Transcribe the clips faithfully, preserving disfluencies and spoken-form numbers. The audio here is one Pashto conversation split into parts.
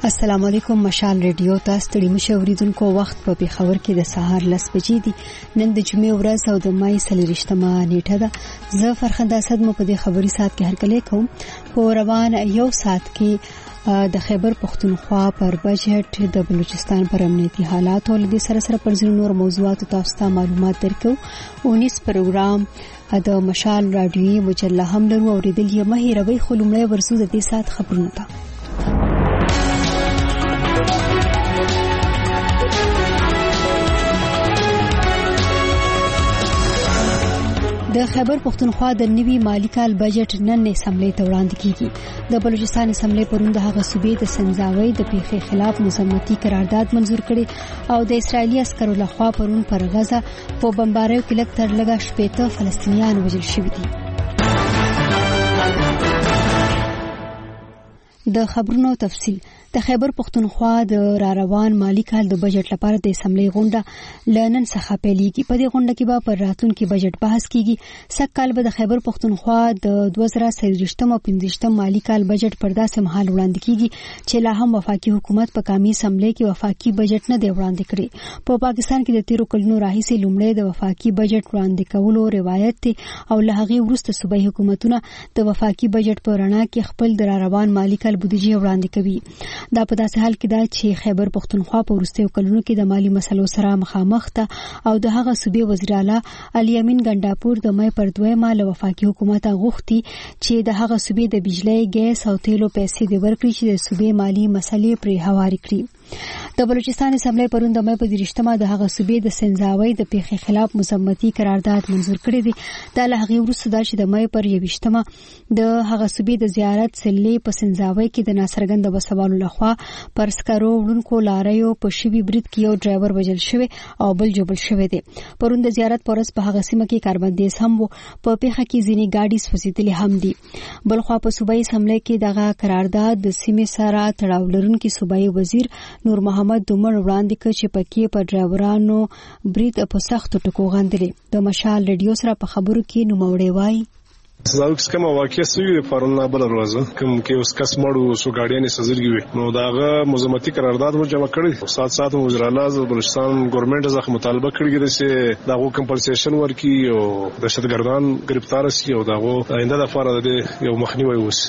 السلام علیکم. مشال ریډیو ته ستړي مشه اوریدونکو وخت په پیښور کې د سهار لس بجې دي. نن د جمعې ورځ او د مای څلورویشتمه نیټه ده. زه فرخنده اسد مو په دې خبري سات کې هرکلی کوم. په روان یو سات کې د خیبر پختونخوا پر بجټ، د بلوچستان پر امنیتي حالات او د سره سره پر ځینو نور موضوعاتو تاسو ته معلومات درکو. اونیس پروګرام د مشال رادیوي مجله هم لرو. اوریدل یې مه هېروئ. خو لومړی ورځو د دې سات خبرونه ته. د خیبر پختونخوا د نوي مالی کال بجټ نن اسمبلی ته وړاندې کیږي. د بلوچستان اسمبلی پرون د هغه صوبې د سنځاوۍ د پیښې خلاف مذمتي قرارداد منزور کړي او د اسرایلی عسکرو لخوا پرون پر غزه په بمباریو کې لږ تر لږه شپېته فلسطینیان وژل شوي دي. د خبرونو تفصیل. د خیبر پختونخوا د را روان مالی کال د بجټ لپاره د اسمبلی غونډه لنن څخه پیلېږي. په دې غونډه کې به پر راتلونکي بجټ بحث کیږي. سږ کال به د خیبر پختونخوا د دوه زره څلوېښتم او پنځویشتم مالی کال بجټ پر داسې مهال وړاندې کیږي چې لا هم وفاقي حکومت په قومي اسمبلی کې وفاقي بجټ نه دی وړاندې کړی. په پا پاکستان کې د تیرو کلونو راهیسې لومړی د وفاقي بجټ وړاندې کولو روایت دی او له هغې وروسته صوبایي حکومتونه د وفاقي بجټ په رڼا کې خپل د را روان مالی کال بودیجه وړاندې کوي. دا په داسې حال کې ده چې خیبر پختونخوا په وروستیو کلونو کې د مالی مسلو سره مخامخ ده او د هغه صوبې وزیر اعلی علي امین ګنډاپور د مې پر دویمه له وفاقي حکومت غوښتي چې د هغه صوبې د بجلی، ګیس او تیلو پیسې د ورکړي چې د صوبې مالی مسلې پرې هواري کړي. د بلوچستان اسمبلی پرون د مې په دېرشتمه د هغه صوبې د سنځاوۍ د پیښې خلاف مذمتي قرارداد منزور کړی دی. دا له هغې وروسته ده چې د مې پر یویشتمه د هغه صوبې د زیارت سلې په سنځاوۍ کې د ناڅرګنده وسوالو لخوا پر سکرو وړونکو لاریو په شوي برید کې یو ډرایور وژل شوی او بل جوړ شوی دی. پرون د زیارت پر ورځ په هغه سیمه کې کاربندیز هم وو. په پیښه کې ځینې ګاډي سوځېدلې هم دي. بلخوا په صوبایي اسمبلی کې دغه قرارداد د سیمې سره تړاو لرونکي صوبایي وزیر نور محمد دومر وړاندې کړ چې پکې په ډرایورانو برید په سختو ټکو غندلې. د مشال ریډیو سره په خبرو کې نوموړی وایي: زاوکس کومه واقعي سوي پرون بل ورځ کوم کې اوس کس مړو سو ګاډیانې سزرګي وي نو داغه مذمتي قرارداد مو جمع کړی. سات سات وزیر اعلی بلوچستان ګورنمنت ځخ مطالبه کړی چې داغه کمپنسیشن ورکي او دهشتګردان گرفتار شي او داغه آینده لپاره د یو مخنیوي وس.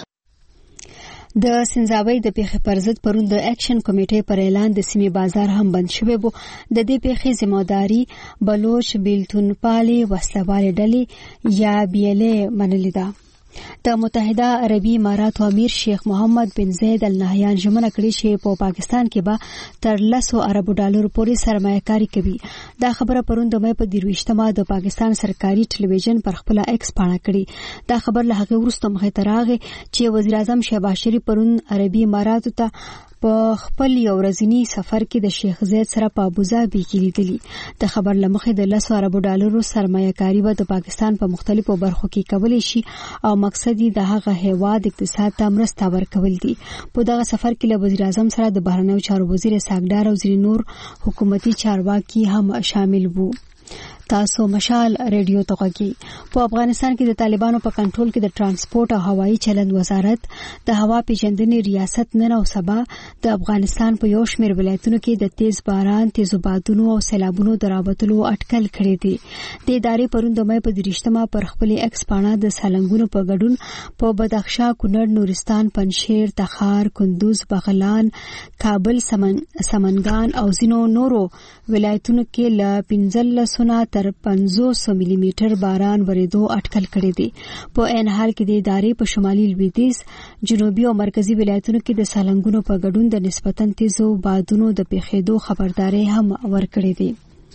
د سنځاوۍ د پیښې پر ضد پرون د اکشن کمیټې پر اعلان د سیمې بازار هم بند شوی وو. د دې پیښې ذمہداري بلوچ بیلتونپالي وسلهوالې ډلې یا بیلې منلې ده. د متحده عربي اماراتو امیر شیخ محمد بن زید ال نهیان ژمنه کړې چې په پاکستان کې به تر لسو اربو ډالرو پورې سرمایه‌کاري کوي. دا خبره پرون د مې په دېرشتمه د پاکستان سرکاري ټلویزیون پر خپل ایکس پاڼه کړې. دا خبر له هغې وروسته مخې ته راغی چې وزیر اعظم شهباز شریف پرون عربي اماراتو ته په خپل یو ورځنی سفر کې د شیخ زید سره په ابوظبي کې لیدلی. د خبر لمخې د لسو اربو ډالرو سرمایه‌کاري به د پاکستان په مختلفو برخو کې کولای شي او مقصد یې د هغه هیواد اقتصاد ته مرسته ورکول دي. په دغه سفر کې له وزیر اعظم سره د بهرنیو چارو وزیر اسحاق ډار او ځینې نور حکومتي چارواکي هم شامل وو. تاسو مشال ریډیو ته غږی. په افغانستان کې د طالبانو په کنټرول کې د ترانسپورت او هوایي چلند وزارت د هوا پیژندنې ریاست نن او سبا د افغانستان په یو شمېر ولایتونو کې د تیز باران، تیزو بادونو او سیلابونو د راوتلو اټکل کړی دی. د ادارې پرون د مې په دېرشتمه پر خپل ایکس پاڼه د سالنګونو په ګډون په بدخشان، کونړ، نورستان، پنجشیر، تخار، کندوز، بغلان، کابل، سمن سمنګان او ځینو نورو ولایتونو کې ل پنځلس نه تر پنځوس ملي میټر باران ورېدو اټکل کړی دی. په عین حال کې د ادارې په شمالي لویدیځ، جنوبي او مرکزي ولایتونو کې د سالنګونو په ګډون د نسبتاً تیزو بادونو د پیښېدو خبرداري هم ورکړې دي.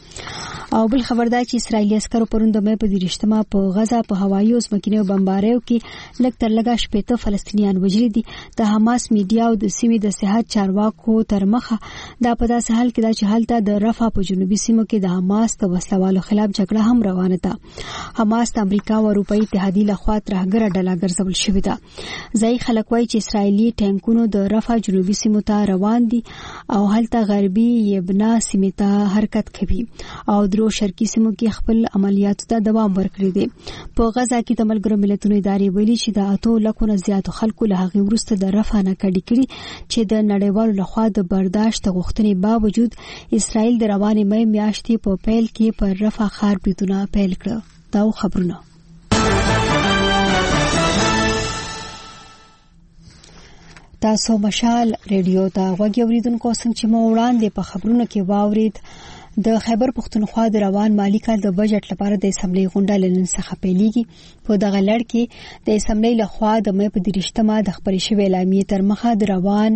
او بل خبردار چې اسرایلی عسکرو پرون د مې په دېرشتمه په غزه په هوایي او ځمکنیو بمباریو کې لږ تر لږه شپېته فلسطینیان وژلي دي. د حماس میډیا او د سیمې د صحت چارواکو تر مخه دا په داسې حال کې ده چې هلته د رفح په جنوبي سیمو کې د حماس د وسلوالو خلاف جګړه هم روانه ده. حماس د امریکا او اروپایي اتحادیې لخوا ترهګره ډله ګرځول شوې ده. ځایي خلک وایي چې اسرایلي ټانکونو د رفح جنوبي سیمو ته روان دي او هلته غربي یبنا سیمې ته حرکت کوي او جزیرو شرقي سیمو کې خپل عملیاتو ته دوام ورکړی دی. په غزا کې د ملګرو ملتونو ادارې ویلي چې د اتو لکو نه زیاتو خلکو له هغې وروسته د رفح نه کډې کړي چې د نړیوالو لخوا د برداشت غوښتنې باوجود اسرائیل د روانې مې میاشتې په پیل کې پر رفح ښار بریدونه پیل کړه. دا خبرونه تاسو مشال ریډیو ته غوږ اوریدونکو، څنګه چې مو وړاندې په خبرونو کې واورید د خیبر پښتونخوا د روان مالی کال د بجټ لپاره د اسمبلی غونډه لنن څخه پیلېږي. په دغه لړ کې د اسمبلی لخوا د مې په دریشتمه د خبرې شوې اعلامیې تر مخه د روان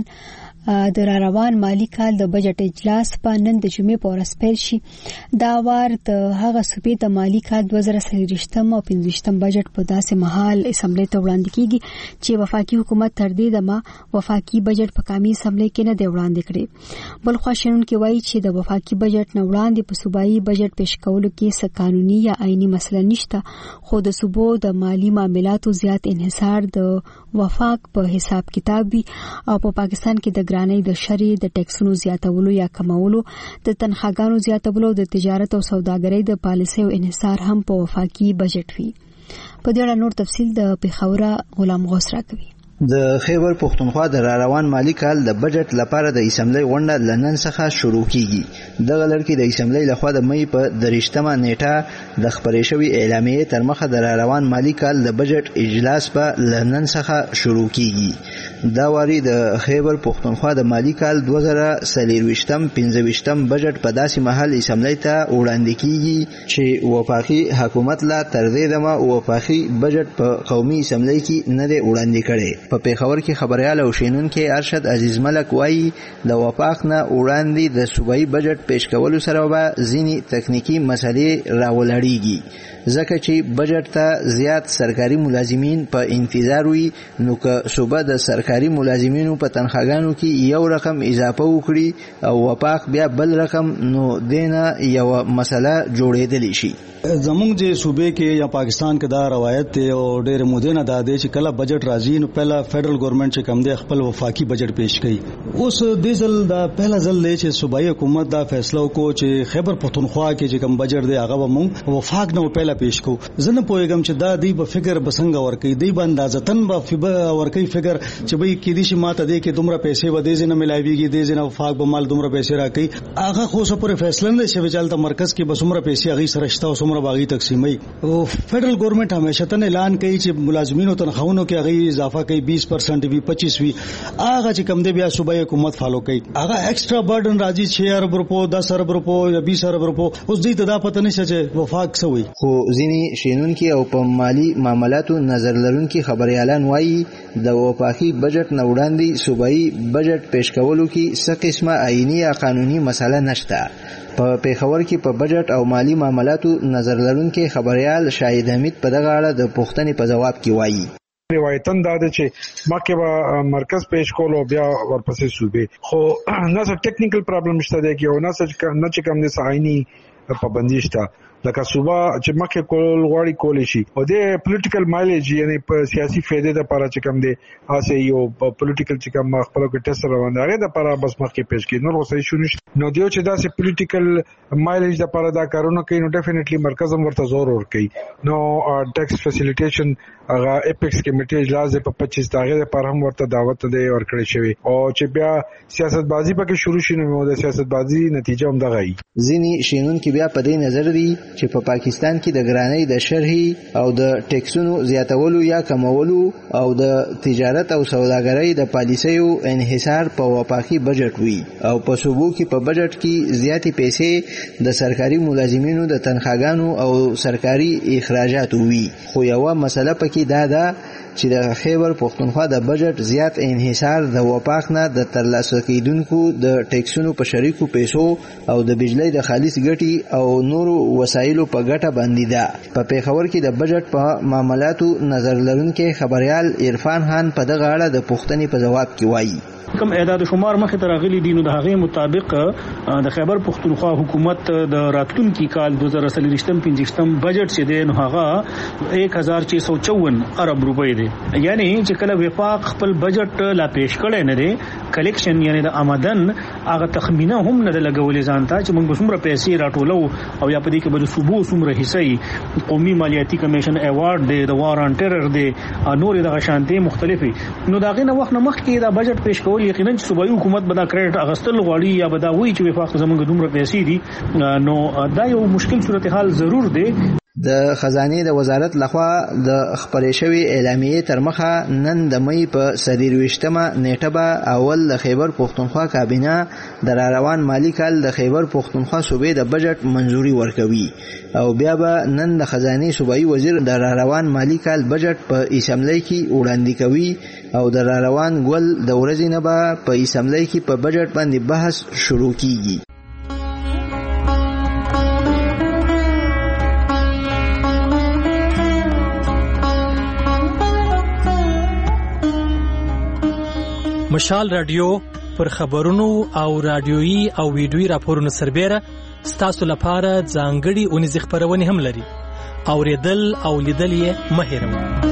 د را روان مالی کال د بجټ اجلاس په نن د جمعې په ورځ پیل شي. دا وار د هغه صوبې د مالی کال دوه زره څلوېښتم او پنځویشتم بجټ په داسې مهال اسمبلی ته وړاندې کیږي چې وفاقي حکومت تر دې دمه وفاقي بجټ په قومي اسمبلی کې نه دی وړاندې کړی. بل خو شنونکي وایي چې د وفاقي بجټ نه وړاندې په صوبایي بجټ پیش کولو کې څه قانوني یا آئینی مسله نشته، خو د صوبو د مالی معاملاتو زیات انحصار د وفاق په حساب کتاب وي او په پاکستان کې د ګرانۍ د شری د ټیکسونو زیاتولو یا کمولو، د تنخواګانو زیاتولو، د تجارت او سوداګرۍ د پالیسیو انحصار هم په وفاقي بجټ وي. په دې اړه نور تفصیل د پیښور غلام غوث راکوي. د خیبر پښتونخوا د روان مالی کال د بجټ لپاره د اسمبلی غونډه لنن څخه شروع کیږي. دغه لړ کې د اسمبلی لخوا د مې په دریشتمه نیټه د خبرې شوې اعلامیې تر مخه د روان مالی کال د بجټ اجلاس په لنن څخه شروع کیږي. دا واری د خیبر پښتونخوا د مالی کال دوه زره څلوېښتم پنځویشتم بجټ په داسې مهال اسمبلی ته وړاندې کیږي چې وفاقي حکومت لا تر دې دمه وفاقي بجټ په قومي اسمبلی کې نه دی وړاندې کړی. په پیښور کې خبريال او شینونکو ارشد عزیز ملک وایي د وفاق نه وړاندې د صوبایي بجټ پیش کولو سره به ځینې تکنیکی مسلې راولړېږي، ځکه چې بجټ ته زیات سرکاري ملازمین په انتظار وي. نو که صوبه د سرکاري ملازمینو په تنخواګانو کې یو رقم اضافه وکړي او وفاق بیا بل رقم، نو دینه یو مسله جوړېدلی شي. زمونږ چې صوبې کې یا پاکستان کې دا روایت دی او ډېر مودې نه دا دی چې کله بجټ راځي نو پهلا فیډرل ګورنمنت چې کوم دی خپل وفاقي بجټ پیش کوي. اوس د ځل دا پهلا ځل دی چې صوبایي حکومت دا فیصله وکړو چې خیبر پښتونخوا کې چې کوم بجټ دی هغه به مونږ وفاق نه پهلا پیش کوو. زه نه پوهېږم چې دا دی په فکر بسنګ ورکوي، دی به اندازتن به ورکوي فکر چې به کې دي چې ماته دی کې دومره پیسې به دې نه ملاويږي، دې نه وفاق به مال دومره پیسې راکړي. هغه خو څه پورې فیصله نه شي چې چلته مرکز کې به څومره پیسې هغه سره شته او څومره باغی تقسیمي. او فیډرل ګورنمنت همیشه تن اعلان کوي چې ملازمینو تنخواهونو کې هغه اضافه کوي بیس پرسنٹ وی پچیس وی، هغه چې کم دی بیا صوبایي حکومت فالو کوي. هغه ایکسټرا برډن راځي چھ ارب روپو دس ارب روپو یا بیس ارب روپو. اوس دې ته دا پته نشته چې وفاق څه وي. خو ځینې شینونکي او په مالی معاملاتو نظر لرونکي خبريالان وایي د وفاقي بجټ نه وړاندې صوبایي بجټ پیش کولو کې څه قسمه آئینی یا قانوني مسله نشته. په پیښور کې په بجټ او مالی معاملاتو نظر لرونکي خبريال شاهد حمید په دغه اړه د پوښتنې په جواب کې وایي روایتن دا ده چې مکه به مرکز پیش کولو بیا ورپسې صوبې، خو نه څه ټیکنیکل پرابلم شته دی کې او نه څه نه چې کوم د آئینی پابندي شته. لکه صوبه چې مکه کول غواړي کولی شي او د پولیټیکل مایلیج یعنی په سیاسي فائدې لپاره چې کوم دی اسه یو پولیټیکل چې کوم خپل کې ټیسټ روان دی لپاره بس مخکې پیش کړي. نو صحیح شو نشته. نو دیو چې دا سه پولیټیکل مایلیج لپاره دا کارونه کوي نو ډیفینیټلی مرکز هم ورته زور ور کوي. نو ټیکس فیسیلیټیشن هغه اپیکس کمیټي اجلاس په پچیس تاریخ لپاره هم ورته دعوت دی ورکړی شوی او چې بیا سیاست بازی پکې شروع شي نو د سیاست بازی نتیجه هم دغه ای. ځینې شینونکي بیا په دې نظر دي چې په پاکستان کې د ګرانۍ د شرحي او د ټیکسونو زیاتولو یا کمولو او د تجارت او سوداګرۍ د پالیسیو انحصار په وفاقي بجټ وي او په صوبو کې په بجټ کې زیاتې پیسې د سرکاري ملازمینو د تنخواګانو او سرکاري اخراجاتو وي. خو یوه مسله پکې دا ده چې د خیبر پښتونخوا د بجټ زیات انحصار د وفاق نه د ترلاسه کیدونکو د ټیکسونو په شریکو پیسو او د بجلی د خالص ګټي او نورو وسایلو په ګټه باندې ده. په پیښور کې د بجټ په معاملاتو نظر لرونکي خبريال عرفان خان په دغه اړه د پوښتنې په جواب کې وایي کوم اعداد شمار مخه تر غلي دي نو د هغه مطابق د خیبر پختونخوا حکومت د راتلونکي کال دو هزار سلويشتم پنځشتم بجټ چې دی نو هغه ایک هزار چھ سو چون ارب روپۍ دی. یعنی چې کله وفاق خپل بجټ لا پیش کړي نه دی کلیکشن یعنی د آمدن هغه تخمینه هم نه لګولې ځانته چې موږ څومره پیسې راټولو او یا په دې کې به صوبو څومره حصہ قومي مالیاتي کمیشن ایوارډ دی د وار ان ټیرر دی نور د غشانتي مختلفي نو دا غینه وخت نه مخکې دا بجټ پیش کول یقینا چې صوبایي حکومت به دا کریډټ اغستل غواړي یا به دا وایي چې وفاق زمونږ دومره پیسې دي نو دا یو مشکل صورتحال ضرور دی. د خزانه د وزارت لخوا د خبرې شوی اعلامیه تر مخه نن د مې په سدیرويشتمه نیټه به اول د خیبر پختونخوا کابینه د روان مالی کال د خیبر پختونخوا صوبې د بجټ منزوري ورکوي او بیا به نن د خزانه صوبایي وزیر د روان مالی کال بجټ په اسمبلی کې وړاندې کوي او د روان ګل د ورځې نه به په اسمبلی کې په بجټ باندې بحث شروع کیږي. مشال رادیو پر خبرونو او رادیويي او ویډیويي راپورونو سربېره ستاسو لپاره ځانګړي اونیز خبرونه هم لري. اوریدل او لیدل یې مه هېروئ.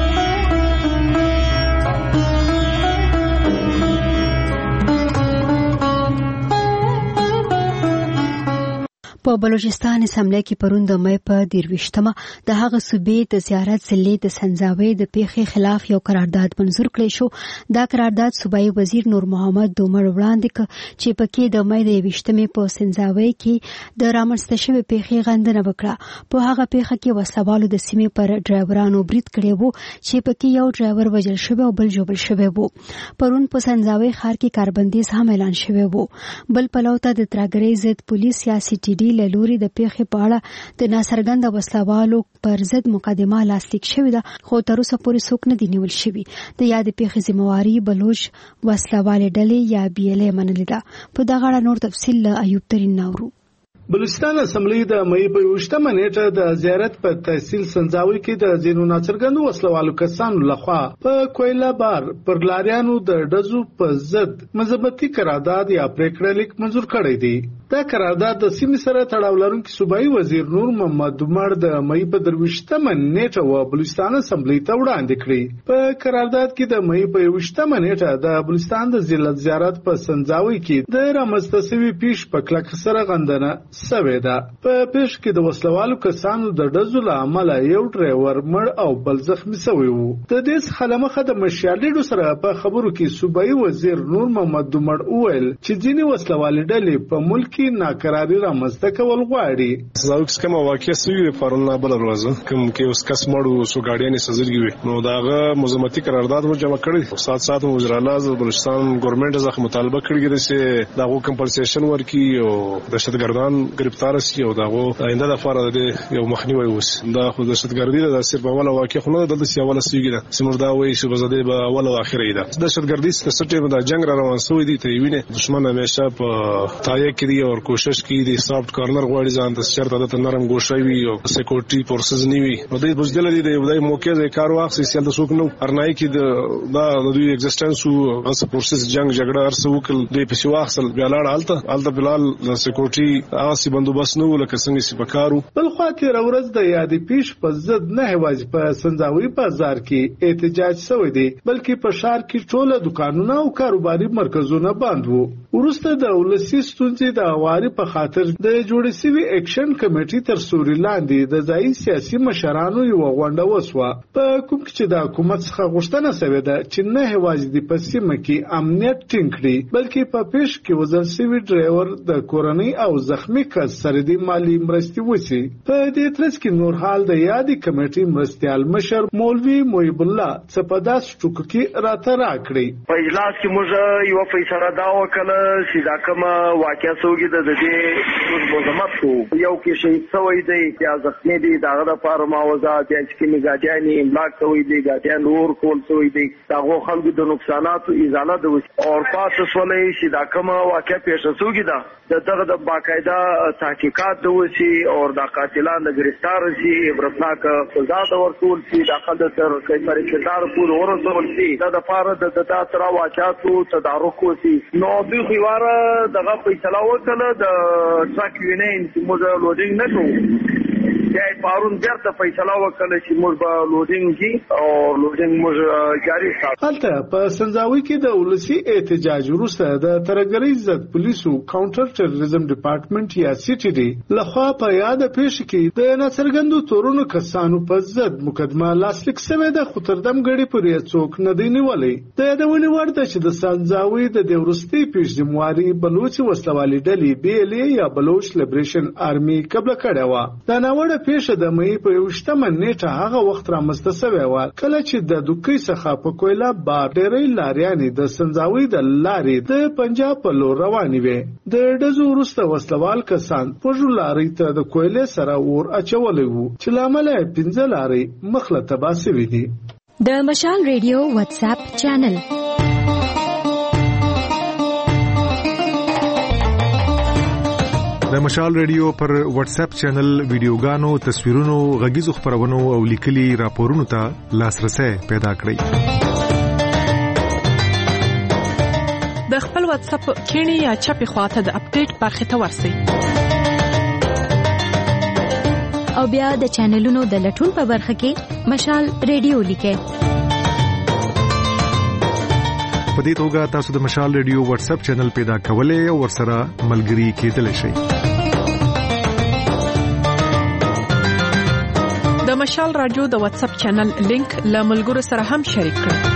په بلوچستان اسمبلی کې پرون د مې په دیرويشتمه د هغه صوبې د زیارت ضلع د سنځاوي د پیښې خلاف یو قرارداد منزور کړی شو. دا قرارداد صوبایي وزیر نور محمد دومر وړاندې ک چې پکې د مې د ویشتمې په سنځاوي کې د رامنځته شوی پیښې غندنه وکړه. په هغه پیښه کې وسلوالو د سیمې پر ډرایورانو برید کړی وو چې پکې یو ډرایور وژل شوی او بل ژوبل شوی وو. پرون په سنځاوي ښار کې کاربندیز هم اعلان شوی وو. بل پلوته د تراګرۍ ضد پولیس یا سی ټي ډي لوري د پیښې په اړه د ناڅرګند وسلوالو پر ضد مقدمه لاسلیک شوې ده خو تر اوسه پورې څوک نه دی نیول شوی. د یاد پیښې ذمہواری بلوچ وسلوالې ډلې یا بي ال ای منلې ده. په دغه اړه نور تفصیل له ایوب ترین نورو. بلوچستان اسمبلی د مې په یوشتمه نیټه د زیارت په تحصیل سنځاوي کې د ځینو ناڅرګندو وسلوالو کسانو لخوا په کویلا بار پر لاریانو د ډزو په ضد مذهبي قرارداد یا پریکړه لیک منزور کړی دی. دا قرارداد د سیمې سره تړاو لرونکي صوبایي وزیر نور محمد دومر د مې په درويشتمه نیټه و بلوچستان اسمبلی ته وړاندې کړی. په قرارداد کې د مې په یوشتمه نیټه د بلوچستان د ضلع زیارت په سنځاوي کې د رامنځته شوي پیښ په کلک سره غندنه سوي ده. په پیښ کې د وسلوالو کسانو د ډزو له امله یو ډرایور مړ او بل زخمی شوی وو. د دې څخه مخه د مشالډو سره په خبرو کې صوبایي وزیر نور محمد دومر وویل چې ځینې وسلوالې ډلې په ملک کې ناکراری رامنځته کول غواړي. زاوکس کوم واقع سوي پرونه بل ورځ کوم کې اوس کس مړو سو گاډیانې سزرګي وي نو داغه مزمتي قرارداد مو جمع کړی. سات سات وزیر اعلی بلوچستان ګورنمنت ځخ مطالبه کړی چې داغه کمپنسیشن ورکي او دهشتګردان گرفتار شي او داغه آینده د فار د یو مخنیوي وس. دا خو دهشتګردي د صرف اوله واقع خو نه د سیاوله سیګره سمر دا وایي چې بزده به اوله او اخره ده. دهشتګردي ستاسو د جنگ را روان سوی دي ته ویني دشمن همیشه په تایه کې دی او کوشش کوي د سافټ کارنر غواړي ځان د چرته د نرم ګوشوي او سکیورټي فورسز نیوي نو د بوجدل دي د یو موقع د کار واخ سیل د سوق نو ارنای کې د دا د دوی ایگزیسټنس او غس فورسز جنگ جګړه ارسو وکړ د پښو واخل بیا لاړ حالت حالت بلال د سکیورټي آسی بندوبست نو لکه څنګه سی پکارو. بل خو تیر ورځ د یادې پیښ په ضد نه هواج په سنځاوي بازار کې احتجاج شوی دی بلکې په ښار کې ټوله دکانونه او کاروباري مرکزونه بند وو. ورسته د ولسی ستونزې د اواري په خاطر د جوړې سوي اکشن کمیټې تر سوري لاندې د ځای سیاسي مشرانو یو غونډه وسوه په کوم چې د حکومت څخه غوښتنه شوې ده چې نه هواج د پسیمه کې امنیت ټینګ کړي بلکې په پیښ کې وزل سوي ډرایور د کورنۍ او زخمی کس سره د مالی مرستې وسی. په دې ترڅ کې نور حال د یادې کمیټې مرستيال مشر مولوي محب الله صفداس ټوکو کې راته راکړي. په اجلاس کې موږ یو فیصله دا وکړه چې دا کومه واقعه سوګي د دې مزمت کو یو کې شهید شوی دی یا زخمی دی داغه د لپاره معاوضه د چې میګاډیانی املاک شوی دی ګاډیان ور کول شوی دی داغه خلکو د نقصاناتو ازاله د او پاتې سولې چې دا کومه واقعه پیښ شوګي دا دغه د باقاعده تحقیقات د وسی او د قاتلانو د گرفتار شي عبرتناک سزا د ورکول شي داخل تر کیفر کردار پور ورسول شي دا د لپاره د تاسو واقعاتو تدارک وسی نو دوی خيواره دغه فیصله وکړه د ټرک یونین چې موږ لوډینګ نه کوو یا پارون درته فیصله وکړه چې موږ به لوډینګ کی او لوډینګ موږ جاری ساتو. هلته په سنځاوي کې د ولسی احتجاج وروسته د ترګری ضد پولیسو کاونټر ټیرریزم ډپارټمنټ یا سی ټي ډي لخوا په یاد پیښ کې د ناڅرګندو تورونو کسانو په ضد مقدمه لاسلیک شوې ده خو تر دم غړي پرې څوک نه دی نیولې. د یادونې وړ ده چې د سنځاوي د دورستي پیښدمواري بلوچ وسلوالي ډلې بي ال اي یا بلوچ لیبریشن آرمي قبل کړه و. دا ناوړه پیښه د مې په یوشتمه نیټه هغه وخت رامنځته شوې و کله چې د دوکۍ څخه په کویلا بار ډېرې لاریانې د سنځاوي د لارې د پنجاب په لور روانې وې. د ډزو وروسته وسلوال کسان په ژولاري ته د کویلې سره ور اچولې وو چې لامل یې پنځه لارې مخله تباه شوې دي. د مشال ریډیو واتس اپ چینل د مشال ریډیو پر واتس اپ چینل ویډیوګانو تصویرونو غږیزو خبرونو او لیکلي راپورونو ته لاسرسي پیدا کړئ. د خپل واتس اپ کینی یا چپی خواته د اپډیټ برخه ته ورسئ او بیا د چینلونو د لټون په برخه کې مشال ریډیو لیکئ. په دې توګه تاسو د مشال ریډیو واتس اپ چینل پیدا کولای او ورسره ملګري کېدلی شئ. د مشال رادیو د واتس اپ چینل لینک له ملګرو سره هم شریک کړئ.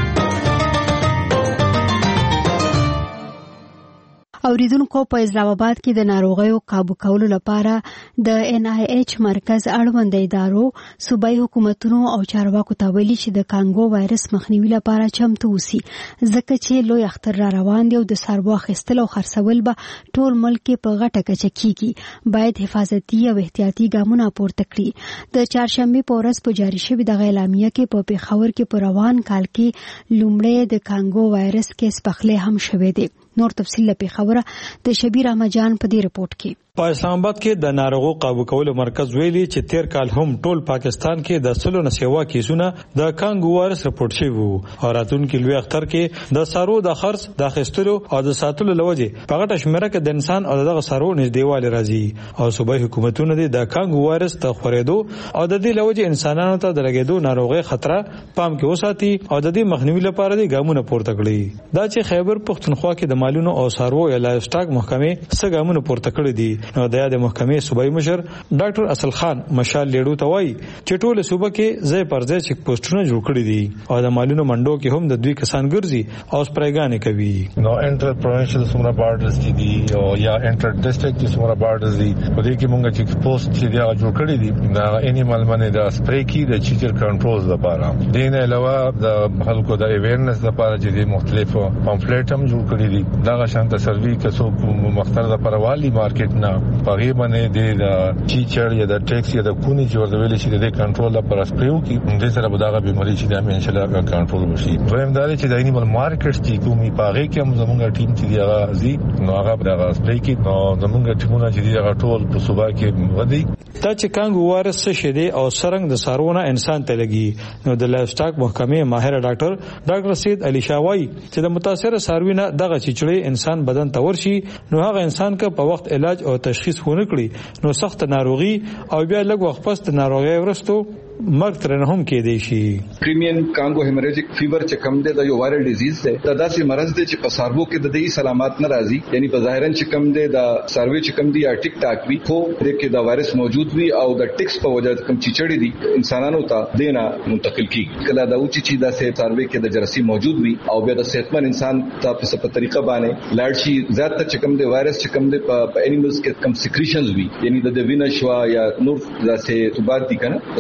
اوریدونکو په اسلام آباد کې د ناروغیو قابو کولو لپاره د ان آی ایچ مرکز اړوند ادارو صوبایي حکومتونو او چارواکو ته ویلي چې د کانګو وایرس مخنیوي لپاره چمتو وسی ځکه چې لوی اختر را روان دی او د څاروو اخیستل او خرڅول به ټول ملک په غټه کچه کیږي. باید حفاظتي او احتیاطي ګامونه پورته کړي. د چهارشنبه په ورځ په جاری شوی د اعلامیه کې په پیښور کې په روان کال کې لومړی د کانګو وایرس کیس پخله هم شوې دي. نور تفصیل لپاره خبره د شبیر احمد جان په دې رپورت کې. په اسلام آباد کې د ناروغو قابو کولو مرکز ویلي چې تیر کال هم ټول پاکستان کې د سلو نسیوا کیسونه د کانګو وایرس رپورت شوی وو او راتلونکي لوی اختر کې د سارو د خرڅ د خستلو او د ساتلو لوجه په غټه شمیره کې د انسان او دغه سارو نږدېواله راځي او صوبایي حکومتونه د کانګو وایرس د خورېدو او د دې لوجه انسانانو ته د لګېدو ناروغي خطر پام کې وساتي او د دې مخنیوي لپاره د ګامونه پورته کړي. دا چې خیبر پختونخوا کې د مالونو او سارو یا لایف سټاک محکمې څخه ګامونه پورته کړي دي. نو د یاد محکمې صوبایي مشر ډاکټر اصل خان مشال لیډو ته وایي چې ټول صوبه کې ځای پر ځای چک پوسټونه جوړ کړي دي او د مالونو منډو کې هم د دوی کسان ګرځي او سپرایګانې کوي. نو انټر پروینشل سمرا بارډرز دي او یا انټر ډسټریکټ سمرا بارډرز دي په دې کې مونږ چک پوسټ چې دا جوړ کړي دي دا انیمال باندې د سپری کې د چیچر کنټرول لپاره دین علاوه د خلکو د اویرنس لپاره چې مختلفو پامفلیټ هم جوړ کړي دي. دا شانت سروي کسو مختار لپاره والی مارکیټ نه پغې باندې د چیچر یا د ټیکس یا د کونی جوړ د ویل چې د کنټرول لپاره سپریو کې د سره بداغه بیماری چې د ان شاء الله کنټرول وشي. دویم دا چې د انیمال مارکیټ چې کومي پغې کې هم زموږ ټیم چې دی هغه زی نو هغه بداغه سپری کې نو زموږ ټیمونه چې دی هغه ټول په صوبا کې ودی. دا چې کانګو وایرس څه دی او سرنګ د سارونه انسان ته لګي نو د لایف سټاک محکمې ماهر ډاکټر ډاکټر سید علي شاوی چې د متاثر ساروینه دغه چچړې انسان بدن ته ورشي نو هغه انسان که په وخت علاج او تشخیص ونه کړي نو سخت ناروغي او بیا لږ وخت پس د ناروغي ورستو مرګ تر نه هم کې دی شي. کریمین کانګو هیموریجیک فیور چې کوم دی د یو وایرل ډیزیز دی دا داسې مرض دی چې په ساربو کې د دې سلامات نه راځي یعنی په ظاهرا چې کوم دی د سروي چې کوم دی یا ټیک ټاک وي خو د کې دا وایرس موجود وي او د ټیکس په وجه کوم چیچړې دي انسانانو ته دینا منتقل کیږي. کله دا اوچی چې دا سه سروي کې د جرثیم موجود وي او بیا د صحتمن انسان ته په څه طریقه باندې لاړ شي زیات چې کوم دی وایرس چې کوم دی په انیملز کې کوم سیکریشنز وي یعنی د وینه شوا یا نور داسې ثبات دي کنه په سروي کې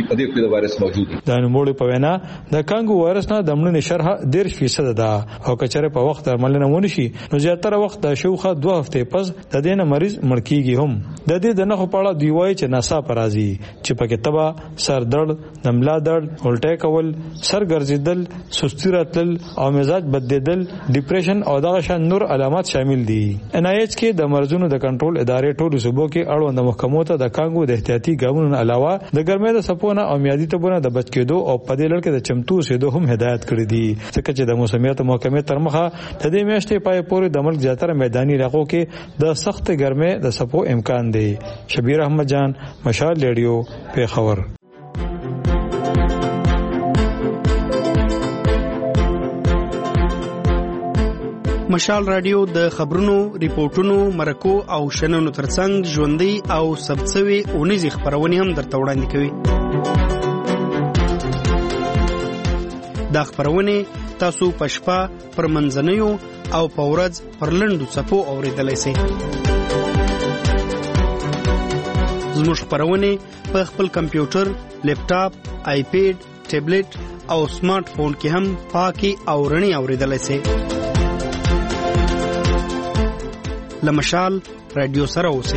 دي په دې کې د وایرس موجود دي. د نوموړي په وینا د کانګو وایرس نه د مړینې شرح ډېر فیصد ده او کچره په وخت درملنه ونشي نو زیاتره وخت د شوخه دوه هفته پس د دې نه مریض مړ کیږي. هم د دې د نخو په اړه دی وایي چې ناسا پرازي چې پکې تبا سر درد، د ملا درد، الټه کول، سر ګرځیدل، سستی راتل او مزاج بدلیدل، ډیپریشن او دغه شان نور علامات شامل دي. ان ای ایچ کې د مرزونو د کنټرول ادارې ټولو صوبو کې اړوند محکمو ته د کانګو د احتیاطي ګامونو علاوه د ګرمۍ د سپونه او میادي تبونه د بچ کېدو او په دې لړ کې د چمتو اوسېدو هم هدایت کړی دي. ځکه چې د موسمیات محکمې تر مخه د دې میاشتې پای پورې د ملک زیاتره میداني علاقو کې د سخت ګرمۍ د سپو امکان دی. شبیر احمد جان، مشال ریډیو، پیښور. مشال رادیو د خبرونو، ریپورتونو، مرکو او شننو ترڅنګ ژوندۍ او ثبتسوي اونیزي خبرونه هم درته وړاندې کوي. دا خبرونه تاسو په شپه پر منځنیو او په ورځ پر لنډو څپو اوریدلای شئ. زموږ خبرونه په خپل کمپیوټر، لیپټاپ، آیپیډ، ټابلیټ او سمارټ فون کې هم پاکي او رڼي اوریدلای شئ. لمشال رادیو سره اوسئ.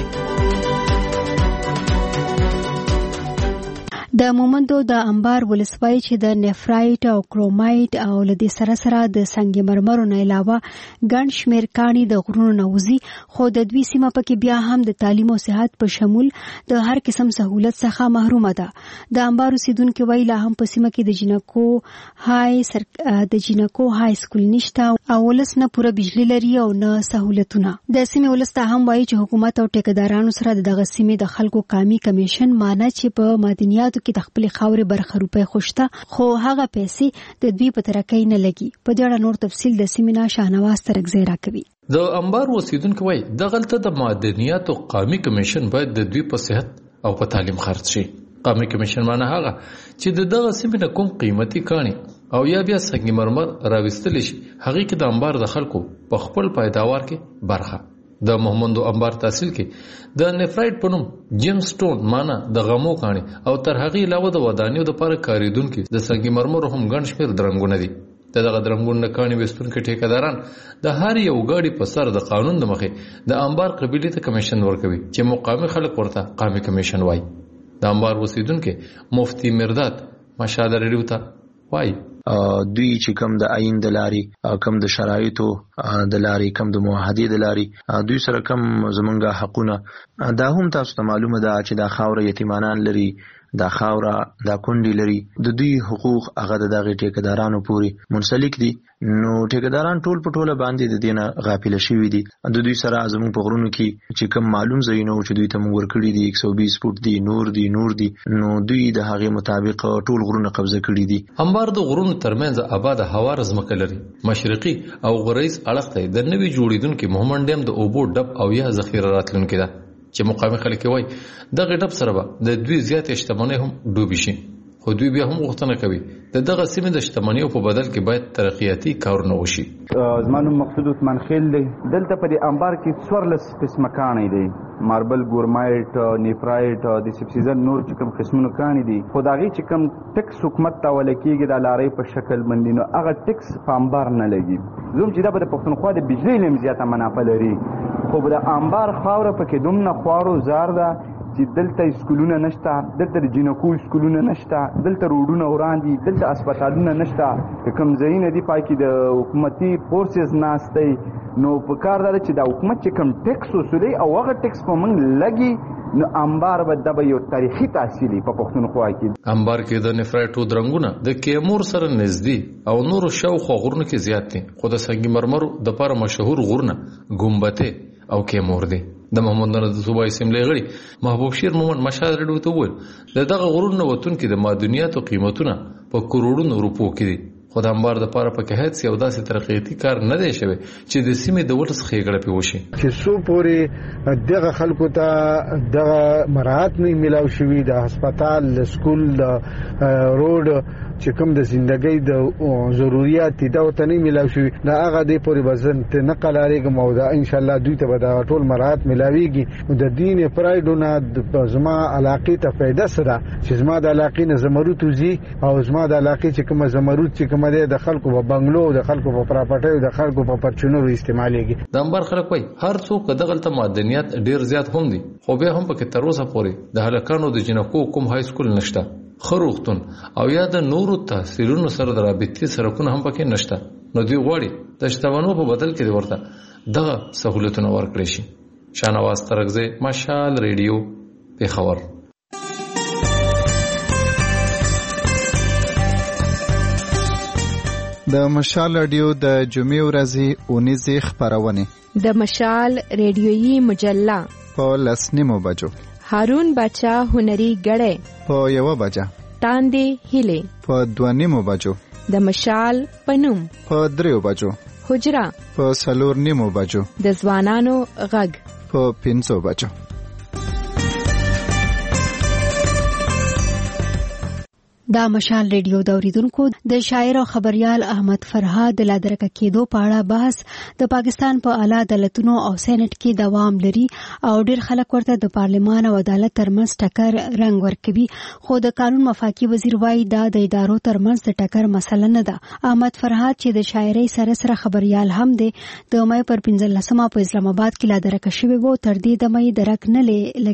د مومندو د انبار ولسوالۍ چې د نفرایټ او کرومایټ او لدې سره سره د سنگ مرمرو نه علاوه ګڼ شمیر کاني د غرونو نوزي، خو د دوی سیمه پکې بیا هم د تعلیم او صحت په شمول د هر قسم سہولت څخه محرومه ده. د انبار اوسیدونکو ویل هم په سیمه کې د جنکو هاي سر... د جنکو هاي سکول نشته او ولس نه پوره بجلی لري او نه سہولتونه. د سیمه ولس ته هم وایي چې حکومت او ټیکدارانو سره دغه سیمه د خلکو قامي کمیشن معنی چې په معدنیاتو کې د خپل خاورې برخه روپۍ خوشته، خو هغه پیسې د دوی په ترکې نه لګي. په دې اړه نور تفصیل د سیمینار شاهنواز ترکزی راکوي. د انبار اوسیدونکو وایي دغلته د معدنیاتو قامي کمیشن باید د دوی په صحت او په تعلیم خرڅ شي. قامي کمیشن معنی هغه چې د دغه سیمې نه کوم قیمتي کاني او یا بیا سنگ مرمر راوستل شي هغه کې د انبار د خلکو په خپل پیداوار کې برخه. د محمدو انبار تحصیل کې د نفرایټ په نوم جیم سټون معنی د غمو کاني او تر هغه علاوه د ودانیو د لپاره کاریدونکو د سنگ مرمر هم ګڼ شمیر درنګونه دي. دغه درنګونه کاني وستونکو ټیکداران د هر یو غاډي په سر د قانون د مخې د انبار قبيله ته کمیشن ورکوي چې مقامي خلک ورته قامي کمیشن وایي. د انبار وسیدونکو مفتی مرداد مشال ریډیو ته وایي دوی چې کم د آئین د لاري، کم د شرایطو د لاري، کم د معاهدې د لاري دوی سره کم زمونږه حقونه دا هم تاسو ته معلومه ده چې دا خاوره یتیمانان لري، دا خاوره دا کونډي لري. د دوی حقوق هغه د دغه ټیکدارانو پورې منسلک دي. نو ټیکداران ټول په ټوله باندې د دینه غافل شوي دي. د دوی سره زموږ په غرونو کې چې کم معلوم ځایونه چې دوی ته موږ ورکړي دي یک سو بیس فوټ دي، نور دي نور دي نو دوی د هغه مطابق ټول غرونه قبضه کړي دي. انبار د غرونو ترمنځ آباد هوا رزمکه لري. مشرقي او غربي اړخ ته د نوي جوړیدونکو محمد ډیم د اوبو ډب او یا ذخیره راتلونکو ده چې مقامي خلک وایي دغه ډب سره به د دوی زیات شتمنۍ هم ډوبې شي. خو دوی بیا هم غوښتنه کوي د دغه سیمې د شتمنیو په بدل کې باید ترقیاتي کارونه وشي. زما نوم مقصود عثمان خیل دی. دلته په دې انبار کې څوارلس قسمه کاڼي دي، ماربل، ګورمایټ، نیفرایټ، د سبسیزن نور چې کوم قسمونه کاڼي دي. خو د هغې چې کوم ټکس حکومت ته وله کېږي د لارۍ په شکل باندې نو هغه ټکس په انبار نه لګي. زه چې دا به د پښتونخوا د بجلۍ نه هم زیاته منافع لري، خو د انبار خاوره پکې دومره خوارو زار ده چې دلته اسکولونه نشته، دلته د جنکو اسکولونه نشته، دلته روډونه وران دي، دلته اسپیټالونه نشته، کوم ځایونه دي پای کې د حکومتي فورسز ناست دی. نو په کار دا چې د حکومت چې کوم ټکس وسولي او هغه ټکس په موږ لګي نو انبار به د یو تاریخي تحصیلي په پښتونخوا کې. انبار کې د نفرایټو درنګونه د کیمور سره نږدې او نور شاوخوا غرونو کې زیات دي، خو د سنگ مرمرو د لپاره مشهور غرونه ګمبته او کیمور دي. د محمد نور د صوبای اسمبلی غړي محبوب شیر مومن مشال ریډیو ته وویل د دغه غرونو وتون کې د معدنیاتو قیمتونه په کروڑونو روپو کې دي، خو د انبار د پاره په کې هیڅ یو داسې ترقیاتي کار نه دی شوی چې د سیمې د ولس خېګړه پی وشي چې سو پورې دغه خلکو ته دغه مراحت نه ملاو شوی د هسپتال د سکول د روډ چې کوم د ژوندۍ د ضرورت دا ته نه ملاو شوی دا هغه د پورې وزن ته نقل اړیږي مودا ان شاء الله دوی ته به دا ټول مراحت ملاويږي د دین پرایډونه د زما علاقې ته فائدہ سره چې زما د علاقې نه زمرود وزي او زما د علاقې چې کوم زمرود چې کوم د خلکو په بنگلو د خلکو په پراپرټي د خلکو په پرچونو استعمالېږي د انبار خلک وای هر څوک دغلت معدنیات ډیر زیات هم دي خو به هم پکې تر اوسه پورې د هلکانو د جنکو کوم های سکول نشته خروختون او یا د نورو تحصیلونو سره د رابطې سرکونه هم پکې نشته نو دوی غواړي د شتمنو په بدل کې ورته دغه سہولتونه ورکړي شي شانواز ترغزه مشال ریډیو پیښور د مشال رادیو د جمعې ورځې اونیزه خبرونه د مشال ریډیویي مجله په لسنیمو بجو هارون بچا هنري غړې په یو بجا تاندې هیله په دوانیمو بجو د مشال پنوم په دریو بجو حجرا په سلور نیمو بجو د ځوانانو غږ په پنځو بجو دا مشال ریډیو د اوریدونکو د شاعر او خبريال احمد فرهاد د لادرکه کېدو په اړه بحث د پاکستان په اعلی عدالتونو او سېنات کې دوام لري او ډېر خلک ورته د پارلمان او عدالت ترمنځ ټکر رنګ ورکوي خو د قانون مفاهیم وزیر وایي دا د ادارو ترمنځ د ټکر مسله نه ده. احمد فرهاد چې د شاعرۍ سره سره خبريال هم دی د مې پر پنځلسمه په اسلام آباد کې لادرکه شوی وو تر دې د مې درک نه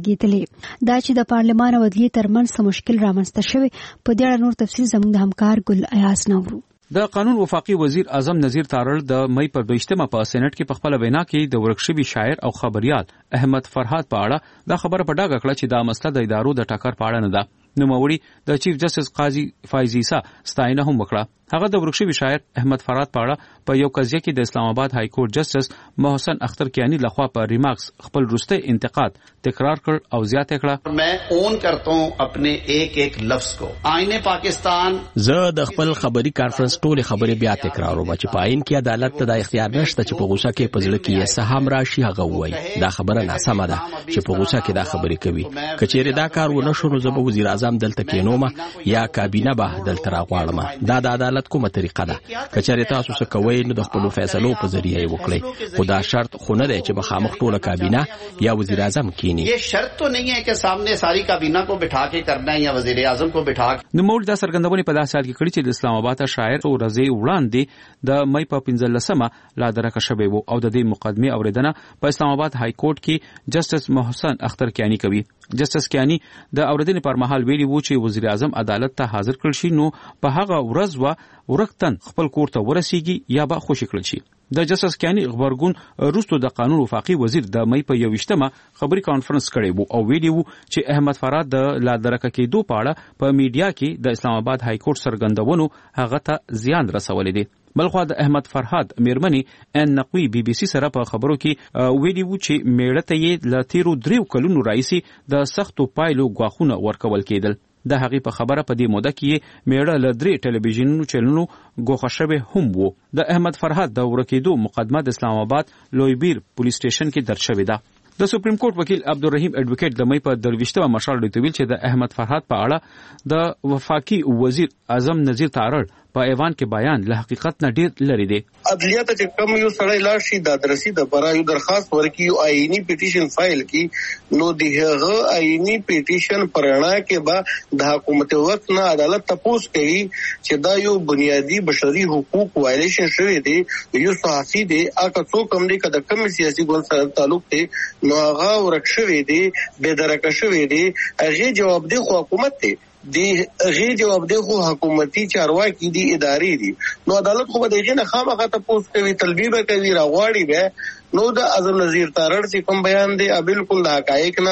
لګیدلې دا چې د پارلمان او عدلیې ترمنځ څه مشکل رامنځته شوی په نور تفصیل زموږ د همکار ګل ایاس نورو. د قانون وفاقي وزیر اعظم نذیر تارړ د مې پر دویشتمه په سېنات کې په خپل وینا کې د ورکشبي شاعر او خبريال احمد فرهاد په اړه دا خبره په ډاګه کړه چې دا مسله د ادارو د ټکر په اړه نه ده. نو موري د چیف جسټس قاضي فایز عیسی ستاینه هم وکړه. هغه د ورکشبي شاعر احمد فرهاد په اړه په یو قضیه کې د اسلام آباد های کورټ جسټس محسن اختر کیانی لخوا په ریمارکس خپل روسته انتقاد تکرار کړ او زیاته کړه मैं ओन करता हूं अपने एक एक लफ्ज को आईने पाकिस्तान زه د خپل خبري کانفرنس ټول خبرې بیا تکراروم چې په آئین کې عدالت ته د اختیار نشته چې په غوسه کې پزړه کې سهام راشي هغه وایي دا خبره ناسمه ده چې په غوسه کې دا خبرې کوي کچېره دا کار ونه شو نو زه به وزیر اعظم دلته کېنوم یا کابینه به دلته راغواړم دا د عدالت کومه طریقه ده کچېره تاسو څه کوئ نو د خپل فیصلو په ذریعہ وکړئ خو دا شرط خو نه دی چې مخامخ ټوله کابینه یا وزیر اعظم کینی یہ شرط تو نہیں ہے کہ سامنے ساری کابینہ کو بٹھا کے کرنا ہے یا وزیر اعظم کو بٹھا کے نو موږ دا څرګندونه په داسې حال کې کړې چې د اسلام آباد شاعر او رضی وړاندې د مې په پنځلسمه لادرکه شوی وو او د دې مقدمه اوریدنه په اسلام آباد های کورټ کې جسټس محسن اختر کیانی کوي. جسټس کیانی د اوریدنې پر مهال ویلي وو چې وزیر اعظم عدالت ته حاضر کړل شي نو په هغه ورځ و ورکتن خپل کور ته ورسیږي یا به خوشی کړل شي. د جسټس کیانی خبرګون روستو د قانون وفاقي وزیر د مې په یوشتمه خبري کانفرنس کړی وو او ویلي وو چې احمد فرهاد د لادرکه کېدو په اړه په میډیا کې د اسلام آباد های کورټ سرګندونو هغه ته زیان رسولې دي. بلخوا د احمد فرهاد میرمنی ان نقوی بی بی سی سره په خبرو کې ویلي وو چې میړه ته یې ل تیرو دریو کلونو راځي د سختو پایلو غواخونه ورکول کېدل. د هغې په خبره په دې موده کې میړه ل درې ټلویزیونونو چینلونو ګوښه شوی هم وو. د احمد فرهاد د ورکېدو مقدمه د اسلام آباد لویبیر پولیس سټیشن کې درج شوې ده. د سپریم کورټ وکیل عبدالرحیم ایڈوکیټ د مې په درویشتمه مشال ډیټویل چې د احمد فرهاد په اړه د وفاقي وزیر اعظم نذیر تارړ په ایوان کې بیان له حقیقت نه ډیر لري دی. عدلیه ته کم یو سړی لاړ شي د درسي د برا یو درخواست ورکړي یو آئینی پیټیشن فایل کی نو دغه آئینی پیټیشن پرانا کې با د حکومت وخت نه عدالت تپوس کوي چې دا یو بنیادی بشري حقوق وایلیشن شوی دی یو صحافي دی اګه څوک هم دی کده کم سیاسي ګوند سره تعلق دی نو هغه ورکشوي دی به درکه شوی دی هغه جواب دی خو حکومت دی دی غي جواب دی خو حکومتي چارواکي دي ادارې دي نو عدالت خو به دغه نه خامخا تاسو کوي طلبي به کوي راغواړي به نو د اعظم نذیر تارړ چې کوم بیان دی بالکل د حقایق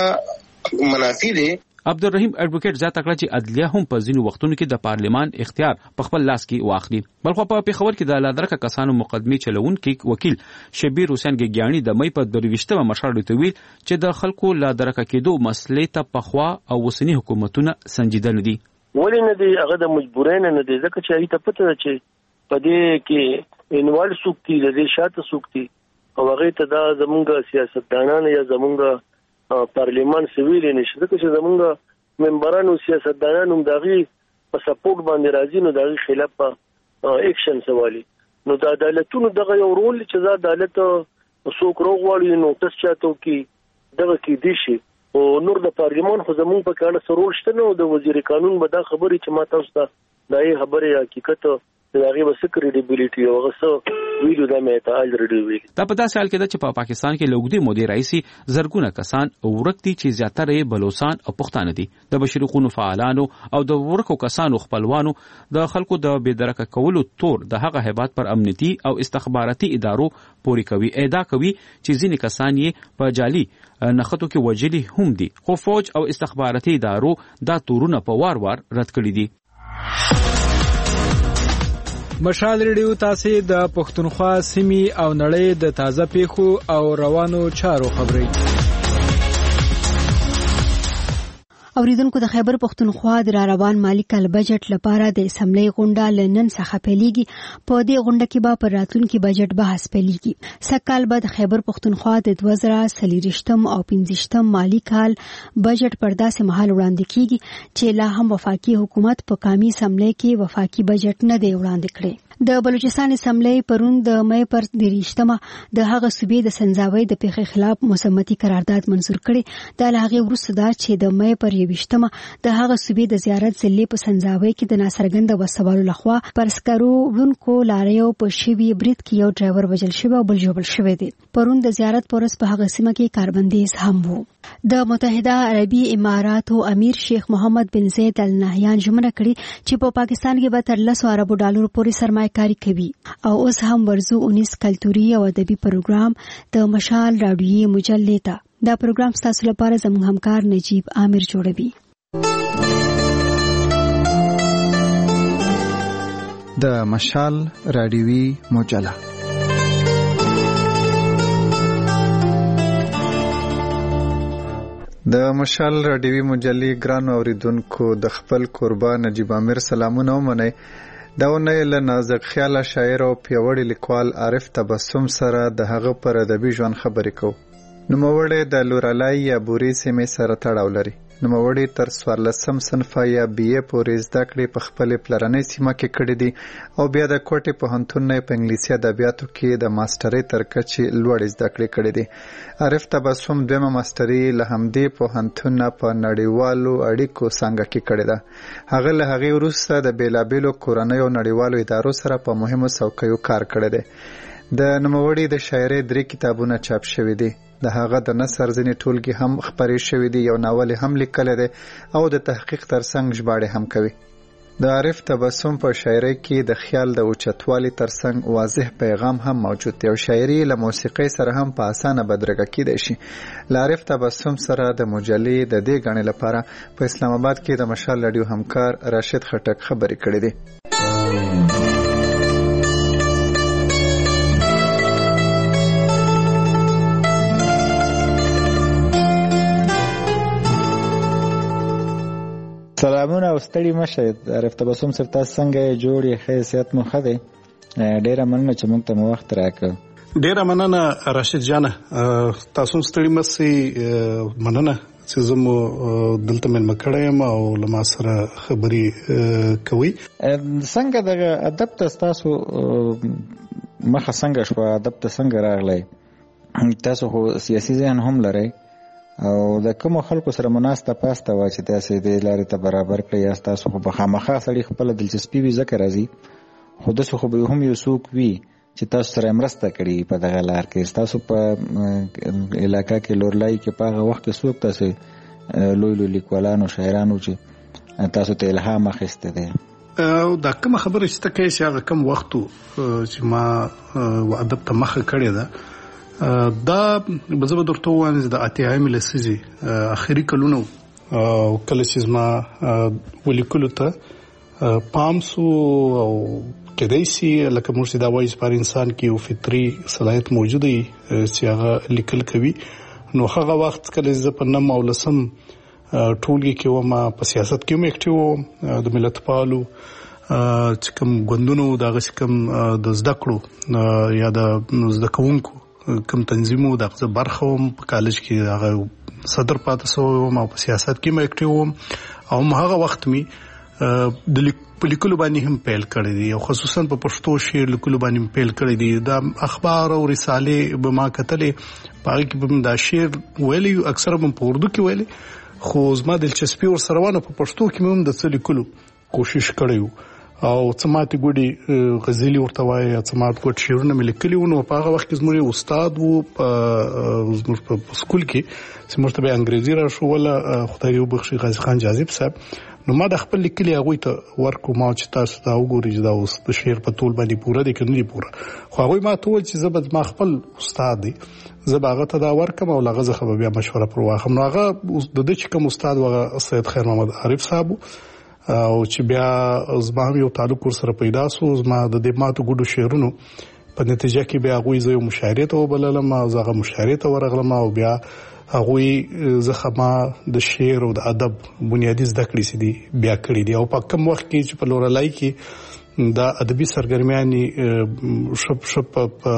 نه منافي دی. عبدالرحیم ایڈوکیټ زیاته کړه چې عدلیه هم په ځینو وختونو کې د پارلمان اختیار په خپل لاس کې واخلي. بلخو په پیښور کې د لادرکه کسانو مقدمه چلونکي وکیل شبیر حسین ګیانی د مې په درویشتمه مشال ډیټویل چې د خلکو لادرکه کېدو مسلې ته پخوا او وسنی حکومتونه سنجیده نه دي. ولې نه دي هغه د مجبورین نه دي ځکه چې ایته پته ده چې په دې کې انوال سوکتي د دې شاته سوکتي او هغه ته دا زمونږ سیاستدانان یا زمونږ پارلیمان سویل نشي ځکه چې زمونږ ممبرانو سیاستدانان هم دغه په سپورټ باندې راځي نو دغه خلاف اکشن سوالي نو د عدالتونو دغه یو رول چې د عدالت څوک روغواړي نوټس چاته کی دغه کې دي شي او نور د پارلیمان خو زموږ په کانه سرول شته نو د وزیر قانون به دا خبرې چې ما تاسو ته دا یې خبره حقیقت د هغه وسه کریډیبিলিټي او غسه ویلو د مې ته الریډي ویل دا په داسې حال کې د چې په پاکستان کې لوګدي مودي رئیسي زرګونه کسان ورکتي چې زیاتره بلوچستان او پښتانه دي د بشري حقوقو فعالانو او د ورکو کسانو خپلوانو د خلکو د بيدرکه کولو تور د هغه هیبات پر امنیتي او استخباراتي ادارو پوری کوي ادا کوي چې ځینې کسان یې په جالي نخټو کې وجلي هم دي خو فوج او استخباراتي ادارو دا تورونه په وار وار رد کړی دي. مشال ریډیو تاسو د پښتونخوا سیمې او نړۍ د تازه پیښو او روانو چارو خبري اوریدونکو د خیبر پښتونخوا د روان مالی کال بجټ لپاره د اسمبلی غونډه لنن څخه پیلېږي په دې غونډه کې به پر راتلونکي بجټ بحث پیلېږي سکهال به د خیبر پښتونخوا د دوه زره څلوېښتم او پنځوستم مالی کال بجټ پر داسې مهال وړاندې کیږي چې لا هم وفاقي حکومت په قومي اسمبلی کې وفاقي بجټ نه دی وړاندې کړی. د بلوچستان اسمبلی پرون د مې پر دریشتمه د هغه صوبې د سنځاوي د پیښې خلاف مصمتي قرارداد منزور کړي د لغې وروسته دا چې د مې پر یوشتمه د هغه صوبې د زیارت ځلې په سنځاوي کې د ناصرګند وسوالو لخوا پر سکرو ونکو لاریو په شیوی برید کې یو ډرایور وژل شوی او بل جوړ شوی دی. پرون د زیارت پورس په هغه سیمه کې کاربندیز هم وو. د متحده عربي اماراتو امیر شیخ محمد بن زید ال نهیان ژمنه کړې چې په پاکستان کې به تر لسو اربو ډالرو پورې سرمایه کاری کوي او اوس هم ورزو اونیس کلتوري او ادبي پروګرام د مشال راډیوي مجلې ته دا پروګرام ستاسو لپاره زموږ همکار نجیب عامر جوړوي. د مشال راډیوي مجله د مشال راډیوي مجلې ګران اوریدونکو د خپل قربان نجیب عامر سلامونه ومنئ. دا ونې له نازک خیاله شاعر او پیاوړي لیکوال عارف تبسم سره د هغه پر ادبي ژوند خبرې کوو. نوموړی د لورالای یا بوري سیمې سره تړاو لري. نوموړی تر څوارلسم صنفه یا بي اے پورې زده کړې په خپلې پلرنۍ سیمه کې کړې دي او بیا د کوټې پوهنتون نه په انګلیسي ادبیاتو کې د ماسټرۍ تر کچې لوړې زده کړې کړې دي. عارف تبسم دویمه ماسټري له همدې پوهنتون نه په نړیوالو اړیکو څانګه کې کړې ده. هغه له هغې وروسته د بېلابېلو کورنیو او نړیوالو ادارو سره په مهمو څوکیو کار کړی دی. د نوموړي د شاعرۍ درې کتابونه چاپ شوي دي. د هغه د نثر ځینې ټولګې هم خپرې شوي دي. یو ناول هم لیکلی دی او د تحقیق ترڅنګ ژباړې هم کوي. د عارف تبسم په شاعرۍ کې د خیال د اوچتوالي ترڅنګ واضح پیغام هم موجود دی او شاعري له موسیقۍ سره هم په اسانه بدرګه کیدای شي. له عارف تبسم سره د مجلې د دې غاڼې لپاره په اسلام آباد کې د مشال رادیو همکار راشد خټک خبرې کړې دي. سلامونه او ستړي مشه. عارف تبسم سره تاسو څنګه جوړې حیثیت مو خده ډیره مننه چې موږ ته مو وخت راکړ. ډیره مننه راشد جان. تاسو ستړي مشه مننه چې زمو دلته مل مکړم او لما سره خبري کوي. څنګه د ادب تاسو مخه څنګه شو ادب ته څنګه راغلی؟ تاسو خو سیاسي ذهن هم لرئ او د کوم خلکو سره مناسبه پاسته وا چې تاسو دې لارې ته برابر کړی یا تاسو خو په خامخا سړي خپل دلچسپي وي ذکر راځي خو د څه خو به هم یو څوک وي چې تاسو سره مرسته کړي په دغه لار کې. تاسو په علاقې کې لورلای کې په هغه وخت کې څوک تاسو لوی لوی لیکوالانو شاعرانو چې تاسو ته الهام اخیسته دي او دا کوم خبره چې تکي چې هغه کم وختو چې ما وعدب ته مخه کړی ده دا بزبه درته وایم د اتیایم لسیزي اخري کلونو کله چې ما ولیکلو ته پامسو او کدیسي لکه مرشد اوایز پر انسان کې یو فطري صلاحیت موجود دی چې هغه لیکل کوي. نو هغه وخت کله چې په نم او لسم ټولګي کې و ما په سیاست کې هم اکټیو د ملت پالو چې کوم غوندونو دغه کوم د زده کړو یا د زده کوونکو کوم تنظیمو دغه برخه وم په کالج کې هغه صدر پاتې شوم او په سیاست کې مې اکټیو وم او هغه وخت می د لیکلو باندې هم پیل کړی دی او خصوصا په پښتو شعر لیکلو باندې پیل کړی دی د اخبار او رسالې به ما کتلې په کې به دا شعر ویلي اکثره په اردو کې ویلي خو زما دلچسپي ور سره ونه په پښتو کې هم د څه لیکلو کوشش کړی او سماعتي ګوډي غزلي ورته وایي سماعت ګوډ شعرونه مې لیکلي ونه په هغه وخت کې زموږ استاد وو په زموږ په سکول کې چې موږ ته انګریزي را شو ولا خدای یو بخشي غازی خان جاذب صاحب نو ما د خپل لیکلي هغه ته ورکو ما چې تاسو ته وګورئ چې دا اوس د شعر په ټول باندې پوره دي کني پوره خو هغه ما ته ول چې زبد ما خپل استاد دی زباغه ته دا ورکم او لغه زخه بیا مشوره پر واخم نو هغه د دې چې کوم استاد وغه سید خیر محمد عارف صاحب او چې بیا زما یو تعلق ور سره پیدا سو زما د دې ماتو ګډو شعرونو په نتیجه کې بیا غوي زو مشاعره ته وبللم او زغه مشاعره ته ورغلم او بیا هغه زخه ما د شعر او د ادب بنیادی زده کړې سي دي بیا کړې دي او په کوم وخت کې چې په لورلای کې دا ادبي سرګرمیاني شپ شپ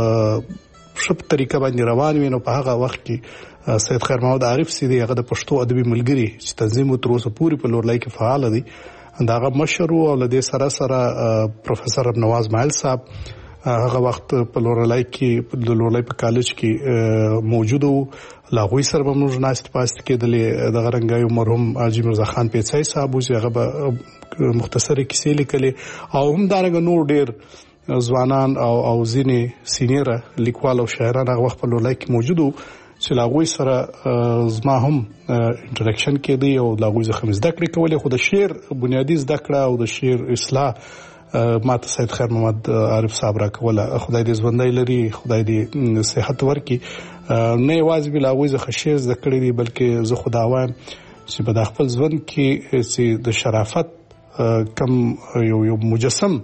شپ طریقه باندې روان وي نو په هغه وخت کې سید خیر محمد عارف سي دي هغه د پښتو ادبي ملګری چې تنظیم تر اوسه پوری په لورلای کې فعال دي داغه مشر او لدې سره سره پروفیسور نواز مایل صاحب هغه وخت په لورلای کې د لورلای په کالج کې موجود وو لاغوي سره به موږ ناست پاست کېدلې د غرنګایو مرحوم حاجی مرزا خان پیڅای صاحب چې هغه به مختصری کیسې لیکلې او هم دارنګ نور ډېر ځوانان او او ځینې سینیر لیکوال او شاعران هغه وخت په لورلای کې موجود وو چې لاغوي سره زما هم انټریکشن کې دی او لاغوي زخم زده کړې کولې خو د شعر بنیادی زده کړه او د شعر اصلاح ماته سید خیر محمد عارف صاحب را کوله خدای دې ژوندۍ لري خدای دې صحت ورکړي نه یوازې بلاغوي زخه شعر زده کړې دي بلکې زه خدا وایم چې په خپل ژوند کې چې د شرافت کم یو یو مجسم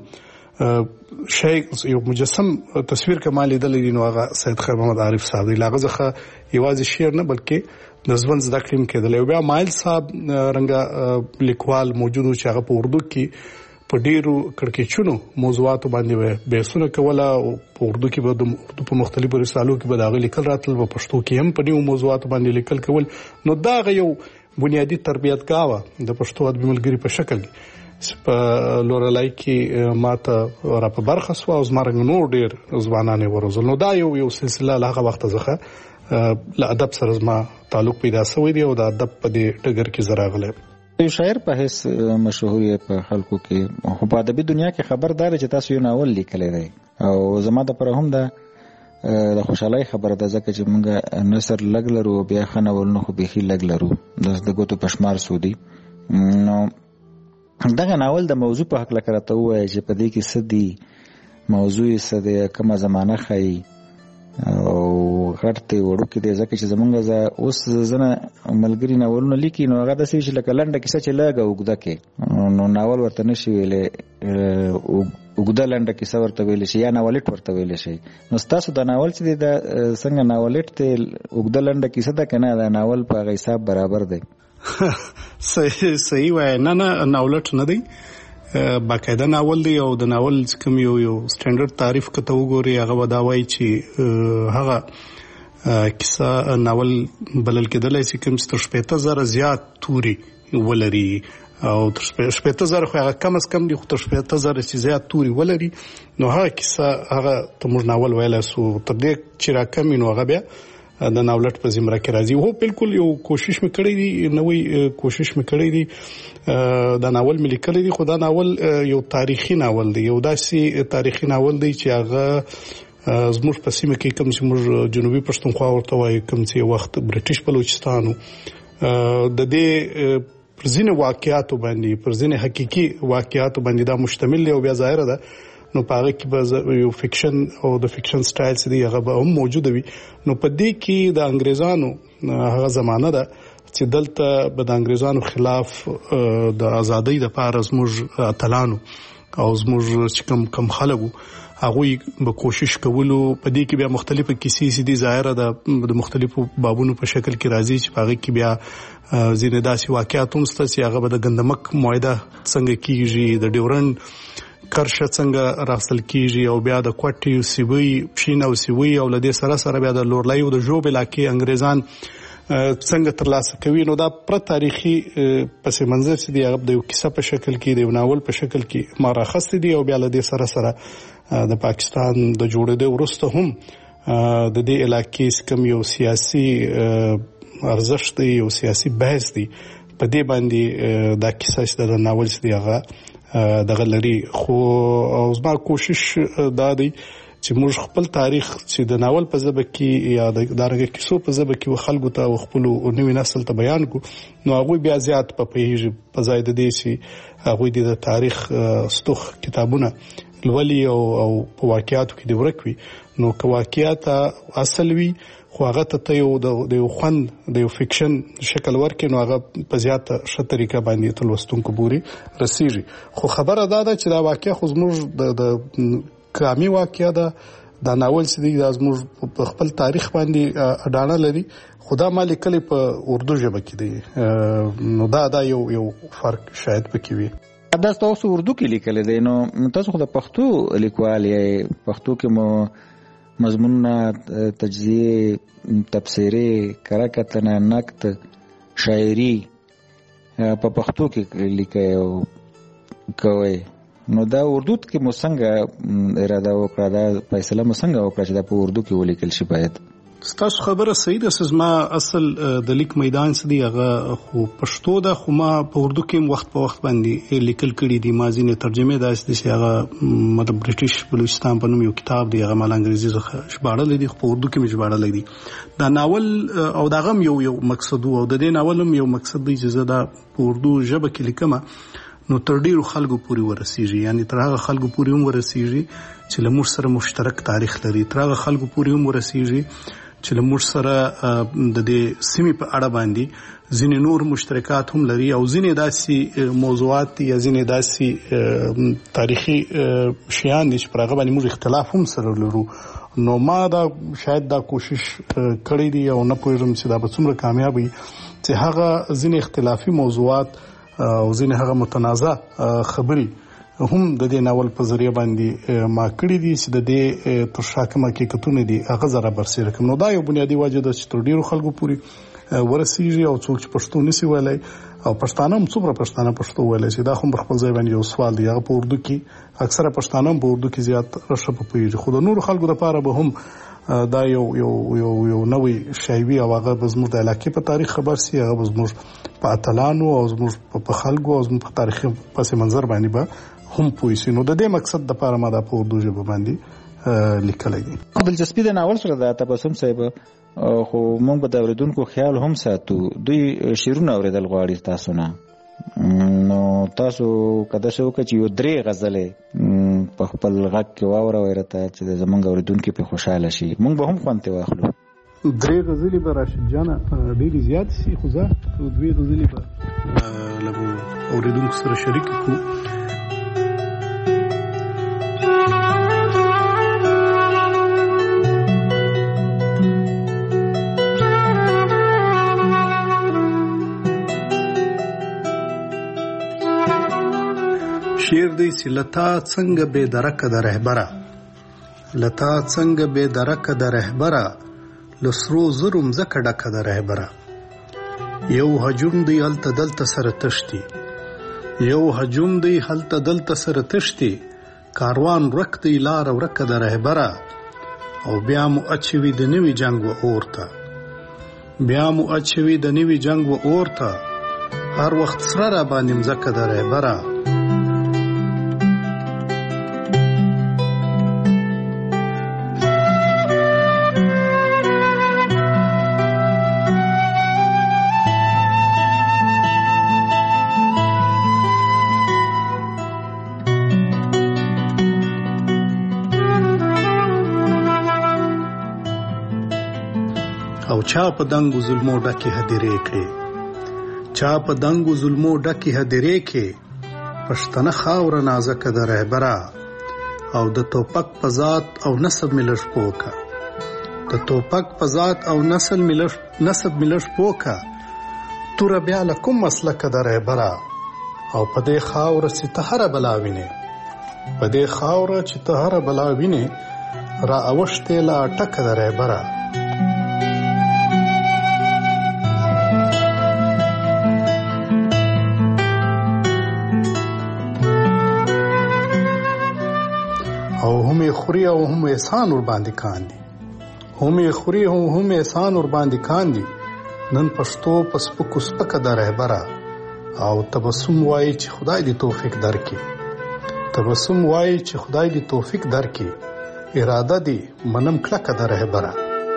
شي یو مجسم تصویر کمال لیدل دي نو هغه سید خیر محمد عارف صاحب دی لاغه زخه یوازې شعر نه بلکې د ژوند زده کړم کېدل او بیا مایل صاحب رنګه لیکوال موجود چې هغه په اردو کې په ډیرو کړکېچونو موضوعاتو باندې بحثونه کوله او په اردو کې به د اردو په مختلفو رسالو کې به داغه لیکل راتل په پښتو کې هم په نیو موضوعاتو باندې لیکل کول نو دا یو بنیادی تربیت کاوه د پښتو ادبي ملګری په شکل په لورلای کې ماته را په برخه سو او زمرنګ نور ډیر ځوانانه ورزل نو دا یو یو سلسله له هغه وخت څخه له ادب سره زما تعلق پیدا شوی دی او د ادب په دې ټګر کې زراغله یو شاعر په هیڅ مشهور په خلکو کې خو په ادبي دنیا کې خبردار چې تاسو یو ناول لیکلی دی او زما د پر هم د د خوشحالي خبره ده ځکه چې موږ نثر لګ لرو بیا خنولنه خو به لګ لرو د دغه پښمار سودی نو دغه ناول د موضوع په حق لکرته وای چې په دې کې سدي موضوع سده کومه زمانہ خای او غړته وړو کې د ځکه چې زمونږ ز اوس زنه ملګری ناولونه لیکي نو هغه د سې چې لکه لنډه کیسه چې لاګه وګدا کې نو ناول ورته نشي ویلې وګدا لنډه کیسه ورته ویلې شي یا ناولټ ورته ویلې شي نو تاسو د ناول چې د څنګه ناولټ ته وګدا لنډه کیسه ده کنه د ناول په حساب برابر دی صحیح صحیح وای نه نه ناولټ نه دی باقاعده ناول دی او د ناول کوم یو یو سټانډرډ تعریف کته وګوري هغه وداوي چې هغه کیسه ناول بلل کېدلای شي کوم ستر شپږ زره زیات توري ولري او تر شپږ زره خو هغه کم از کم دی خو تر شپږ زره زیات توري ولري نو هغه کیسه هغه ته موږ ناول ویل سو تر دې چې را کم نو هغه بیا د ناولټ په زمره کې راځي هو بالکل یو کوشش مې کړی دی نوې کوشش مې کړی دی دا ناول مې لیکلی دی خو دا ناول یو تاریخي ناول دی یو داسې تاریخي ناول دی چې هغه زموږ په سیمه کې کوم چې موږ جنوبي پښتونخوا ورته وایي کوم چې وخت برټیش بلوچستان د دې پر ځینې واقعیاتو باندې پر ځینې حقيقي واقعیاتو باندې دا مشتمل دی او بیا ظاهر ده نو پاره کې به یو فکشن او د فکشن سټایل سړي هغه به هم موجود وي نو په دې کې د انګريزانو هغه زمانہ ده چې دلته به د انګريزانو خلاف د ازادۍ د پاره زموږ اتلانو او زموږ چې کم کم خلکو هغه به کوشش کولو په دې کې بیا مختلفه کیسې سي دي ظاهر ده د مختلفو بابونو په شکل کې راځي چې هغه کې بیا ځینې داسې واقعیات هم ستاسو هغه به د ګندمک معاهده څنګه کیږي د ډیورند کرشه څنګه راستل کیږي او بیا د کوټي سیوی پښین او سیوی او لدې سره سره بیا د لورلای او د جوب علاقې انګریزان څنګه ترلاسه کوي. نو دا پر تاریخي پس منظر چې دی هغه د یو کیسه په شکل کې د یو ناول په شکل کې ماراخص دي او بیا لدې سره سره د پاکستان د جوړېدو وروسته هم د دې علاقې کوم یو سیاسي ارزښت دی او سیاسي بحث دی په دې باندې دا کیسه چې د ناول دی هغه دغه لري. خو او زما کوشش دا دی چې موږ خپل تاریخ چې د ناول په ژبه کې یا د دغه کیسو په ژبه کې خلکو ته خپل نوې نسل ته بیان کو نو هغه بیا زیات په پیږي په ځای د دې چې هغه د تاریخ ستوخ کتابونه لولي او او په واقعیاتو کې د ورکوي. نو که واقعیت اصل وي خو هغه ته یو د یو خوند د یو فکشن شکل ورکړي نو هغه په زیاته ښه طریقه باندې تلوستونکو پورې رسیږي. خو خبره دا ده چې دا واقعیا خو زموږ د کامي واقعیا ده دا ناول چې دی دا زموږ په خپل تاریخ باندې اډانه لري خو دا ما لیکلی په اردو ژبه کې دی نو دا دا یو یو فرق شاید پکې وي. دا تاسو اردو کې لیکل دی نو تاسو خو د پښتو لیکوال یې پښتو کې مو مضمونونه تجزیه تفسیری کراکتنه نقد شاعری په پښتو کې لیکي او کوي نو دا اردو کې مو څنګه اراده وکړه دا فیصله مو څنګه وکړه چې دا په اردو کې ولیکل شي؟ باید ستاسو خبره صحیح ده چې ما اصل د لیک میدان څه دی هغه خو پښتو ده خو ما په اردو کې وخت په وخت باندې لیکل کړي دي. ما ځینې ترجمه داسې دي چې هغه مطلب برټیش بلوچستان په نوم یو کتاب دی هغه مال انګریزي څخه ژباړل دي خو په اردو کې مې ژباړل دي. دا ناول او دا غم یو یو مقصد او د دې ناول هم یو مقصد دی چې زه دا په اردو ژبه کې لیکم نو تر ډیرو خلکو پورې ورسیږي یعنی تر هغه خلکو پورې هم ورسیږي چې له موږ سره مشترک تاریخ لري تر هغه خلکو پورې هم ورسیږي چې له موږ سره د دې سیمې په اړه باندې ځینې نور مشترکات هم لري او ځینې داسې موضوعات یا ځینې داسې تاریخي شیان دي چې پر هغه باندې موږ اختلاف هم سره لرو. نو ما دا شاید دا کوشش کړی دی او نه پوهیږم چې دا به څومره کامیاب وي چې هغه ځینې اختلافي موضوعات او ځینې هغه متنازع خبري هم د دې ناول په ذریعہ باندې ما کړی دي چې د دې تر شا کوم حقیقتونه دي هغه زره برسېره کوم. نو دا یو بنیادی وجه ده چې تر ډیرو خلکو پورې ورسیږي او څوک چې پښتو نسی ویلی او پښتانه هم څومره پښتانه پښتو ویلی چې دا هم په خپل ځای باندې یو سوال دی. هغه په اردو کې اکثره پښتانه هم په اردو کې زیات رشه په پوهېږي خو د نورو خلکو لپاره به هم دا یو یو یو یو نوې شایوي او هغه به زموږ د علاقې په تاریخ خبر سي هغه به زموږ په اتلانو او زموږ په خلکو او زموږ په تاریخي پس منظر باندې به هم پوي سي. نو د دې مقصد د لپاره ما دا په اردو ژبه باندې لیکلی دی. دلچسپي د ناول سره د تبسم صاحب خو موږ به د اوریدونکو خیال هم ساتو دوی شعرونه اوریدل غواړي تاسو نه نو تاسو کده شو چې یو درې غزلې په خپل غږ کې واوروي راته چې زمونږ اوریدونکو په خوشاله شي موږ به هم خوانته واخلو. درې غزلې به راشد جان ډېرې زیات سي خو زه دوی غزلې به لږ اوریدونکو سره شریک کړو. شیر دی سی لتا څنګه بے درکه د رهبره لتا څنګه بے درکه د رهبره لسرو زرم زکه ډکه د رهبره یو هجوم دی هلته دلته سره تشتي یو هجوم دی هلته دلته سره تشتي کاروان ورک دی لار ورکه د رهبره او بیا مو اچوي د نوي جنگ و اورته بیا مو اچوي د نوي جنگ و اورته هر وخت سره را باندې مزکه د رهبره او چا په دنګو ظلمو ډکې هدیرې کړې چا په دنګو ظلمو ډکې هدیرې کې پښتنه خاوره نازکه د رهبره او د توپک په ذات او نسب ملش پوکا د توپک په ذات او نسل ملش نسب ملش پوکا تور بیا لکم مسلکه د رهبره او په دې خاوره سي ته هر بلاوینه په دې خاوره چې ته هر بلا وینې را اوښتې لا ټکه د رهبره او هم خوري او هم احسان ور باندې کاندي هم خوري او هم احسان ور باندې کاندي نن پښتو پس پکو سپکه د رهبره او تبسم وایي چې خدای دې توفیق درکړي تبسم وایي چې خدای دې توفیق درکړي اراده دې منم کلکه د رهبره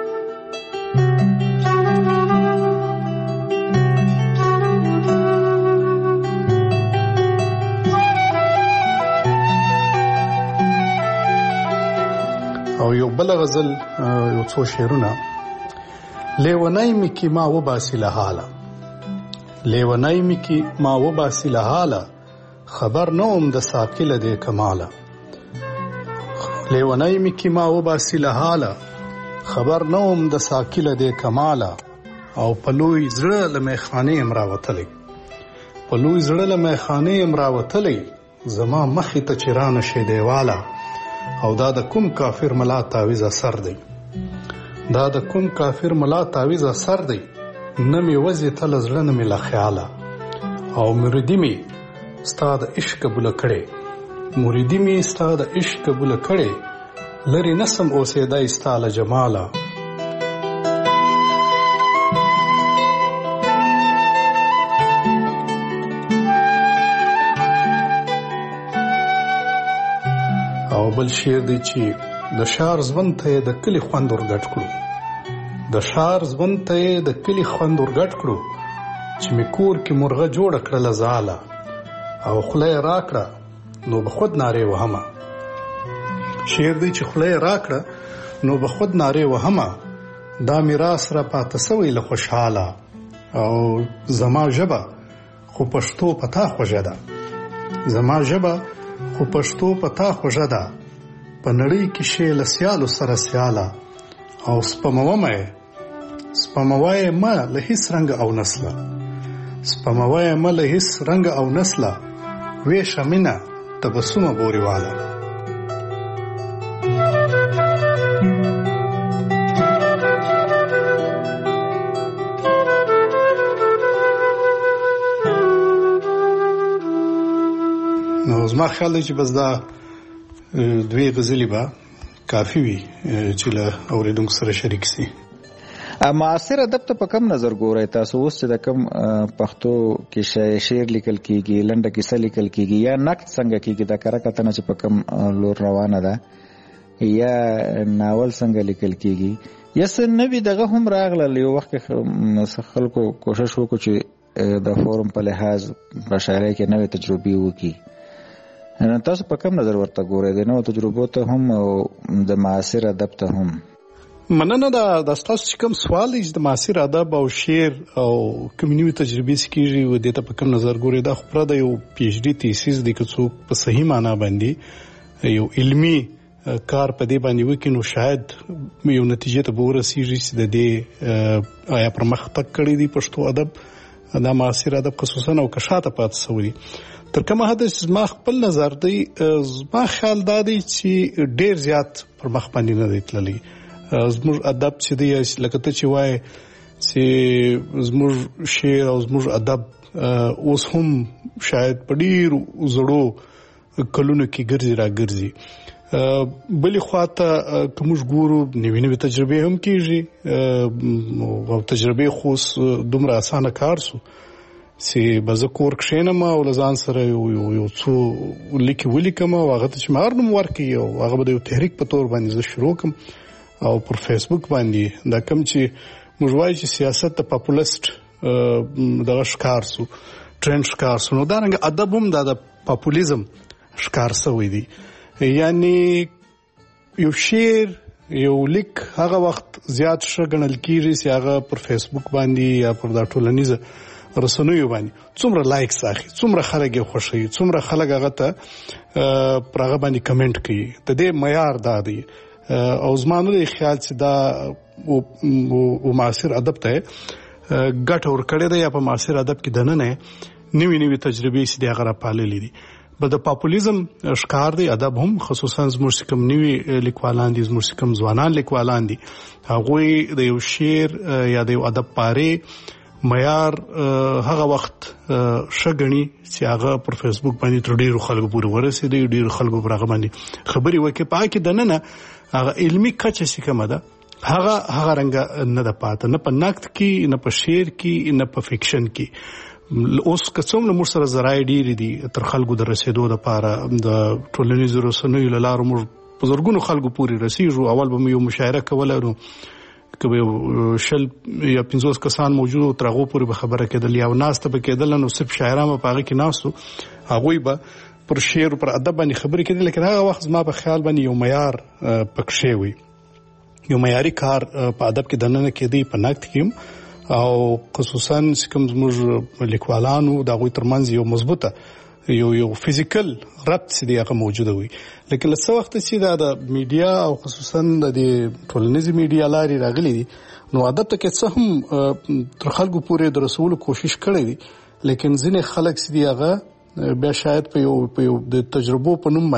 او یو بل غزل یو څو شعرونه لیونای می کی ما و باسی لحاله لیونای می کی ما و باسی لحاله خبر نوم د ساقل د کماله لیونای می کی ما و باسی لحاله خبر نوم د ساقل د کماله او پلوی زړه لمه خانه امراوتلې پلوی زړه لمه خانه امراوتلې زما مخې ته چرانه شه دیواله او دا د کوم کافر ملا تعویز اثر دی دا د کوم کافر ملا تعویز اثر دی نمی وزی تل زړه نمی لا خیاله او مریدی می ستا د عشق بوله کړي مریدی می ستا د عشق بوله کړي لری نسم اوسېدای ستا له جماله او بل شعر دی چې د شار ژوند ته د کلی خوند ورګټ کړو د شار ژوند ته د کلی خوند ورګټ کړو چې می کور کې مرغه جوړ کړل زاله او خله راکړه نو به خود ناره وهمه شعر دی چې خله راکړه نو به خود ناره وهمه دا میراث را پاتې سوی له خوشاله او زما ژبه خو پښتو پتا خوږه ده زما ژبه خو پښتو پتا خوږه ده په نړۍ کې شی له سیالو سره سیاله او سپمومه سپموای ما له هیڅ رنګ او نسله سپموای ما له هیڅ رنګ او نسله وې شمینا تبسمه بوريواله نو زما خیال دی چې بس دا دوی غزلې به کافی وي چې له اوریدونکو سره شریک سي. معاصر ادب ته په کم نظر ګورئ تاسو اوس چې د کم پښتو کې شعر لیکل کیږي لنډه کیسه لیکل کیږي یا نقد څنګه کیږي دا کار کتنه چې په کم لور روانه ده یا ناول څنګه لیکل کیږي یا څه نوی دغه هم راغله یو وخت خلکو کوشش وکړو چې د فورم په لحاظ په شاعرۍ کې نوې تجربې وکړي. تاسو په کم نظر ورته ګورئ د نوو تجربو ته هم او د معاصر ادب ته هم؟ مننه دا د تاسو چې کوم سوال دی د معاصر ادب او شعر او کمیونټي تجربې سکیږي و د ته په کوم نظر ګورئ دا خبره د یو پی ایچ ډي تیسیس د کڅو په صحیح معنی باندې یو علمی کار په دې باندې وکړي نو شاید یو نتیجه ته ورسیږي چې د دې آیا پرمختګ کړی دی پښتو ادب دا معاصر ادب خصوصا او کشاته پات سوري تر کومه حد چې ما خپل نظر دی ما خیال دا دی چې ډیر زیات پر مخ باندې نه دی تللی زموږ ادب چې دی لکه ته چې وای چې زموږ شعر او زموږ ادب اوس هم شاید په ډیر زړو کلونو کې ګرځي را ګرځي بلې خواته کوم ګورو نوې نوې تجربې هم کیږي او تجربې خو دومره اسانه کار سو چې بزه کور کښینم او لزان سره یو یو څو لیکي ولیکم او هغه چې مار نوم ورکي او هغه به یو تحریک په تور باندې زه شروع کوم او پر فیسبوک باندې دا کوم چې موږ وایو چې سیاست ته پاپولیست دغه ښکار سو ټرند ښکار سو نو دا رنګ ادب هم د پاپولیزم ښکار سوی دی یعنی یو شعر یو لیک هغه وخت زیات ښه ګڼل کیږي چې هغه پر فیسبوک باندې یا پر دا ټولنیزه رسنیو باندې څومره لایکس اخی څومره خلک یې خوښوي څومره خلک هغه ته پر هغه باندې کمنټ کوي د دې معیار دا دی او زما نه خیال چې دا او معاصر ادب ته ګټ ور کړی دی یا په معاصر ادب کې دنه نه نوې نوې تجربې چې د هغه را پاللې دي به د پاپولیزم ښکار دی. ادب هم خصوصا زموږ کوم نوي لیکوالان دي، زموږ کوم ځوانان لیکوالان دي، هغوی د یو شعر یا د یو ادب پاره معیار هغه وخت شګنی چې هغه پر فیسبوک باندې تر ډیرو خلکو پورې ورسېدي، ډیرو خلکو پر هغه باندې خبري وکړي. پای کې دنه هغه علمي کچه چې کومه ده هغه هغه رنګ نه ده پاته، نه په نقد کې، نه په شعر کې، نه په فکشن کې. اوس که څومره موږ سره ذرایع ډېرې دي تر خلکو د رسېدو دپاره، د ټولنیزو رسنیو له لارو موږ په زرګونو خلکو پورې رسېږو. اول به مو یو مشاعره کوله، نو که به شل یا پنځوس کسان موجود تر هغو پورې به خبره کېدل، یا ناسته به کېدله، نو صرف شاعران به په هغه کې ناست وو، هغوی به پر شعر پر ادب باندې خبرې کېدل. لیکن هغه وخت زما په خیال باندې یو معیار پکښې وي، یو معیاري کار په ادب کې دننه کېدی، په نقد کې، او خصوصا چې کوم زموږ لیکوالانو د هغوی ترمنځ یو مضبوطه یو یو فزیکل ربط چې دی هغه موجوده وي. لیکن له څه وخته چې دا د میډیا او خصوصا د ټولنیزې میډیا لارې راغلي دي، نو ادب ته کې څه هم تر خلکو پورې د رسولو کوشش کړی دی، لیکن ځینې خلک چې دی هغه بیا شاید په یو په یو د تجربو په نوم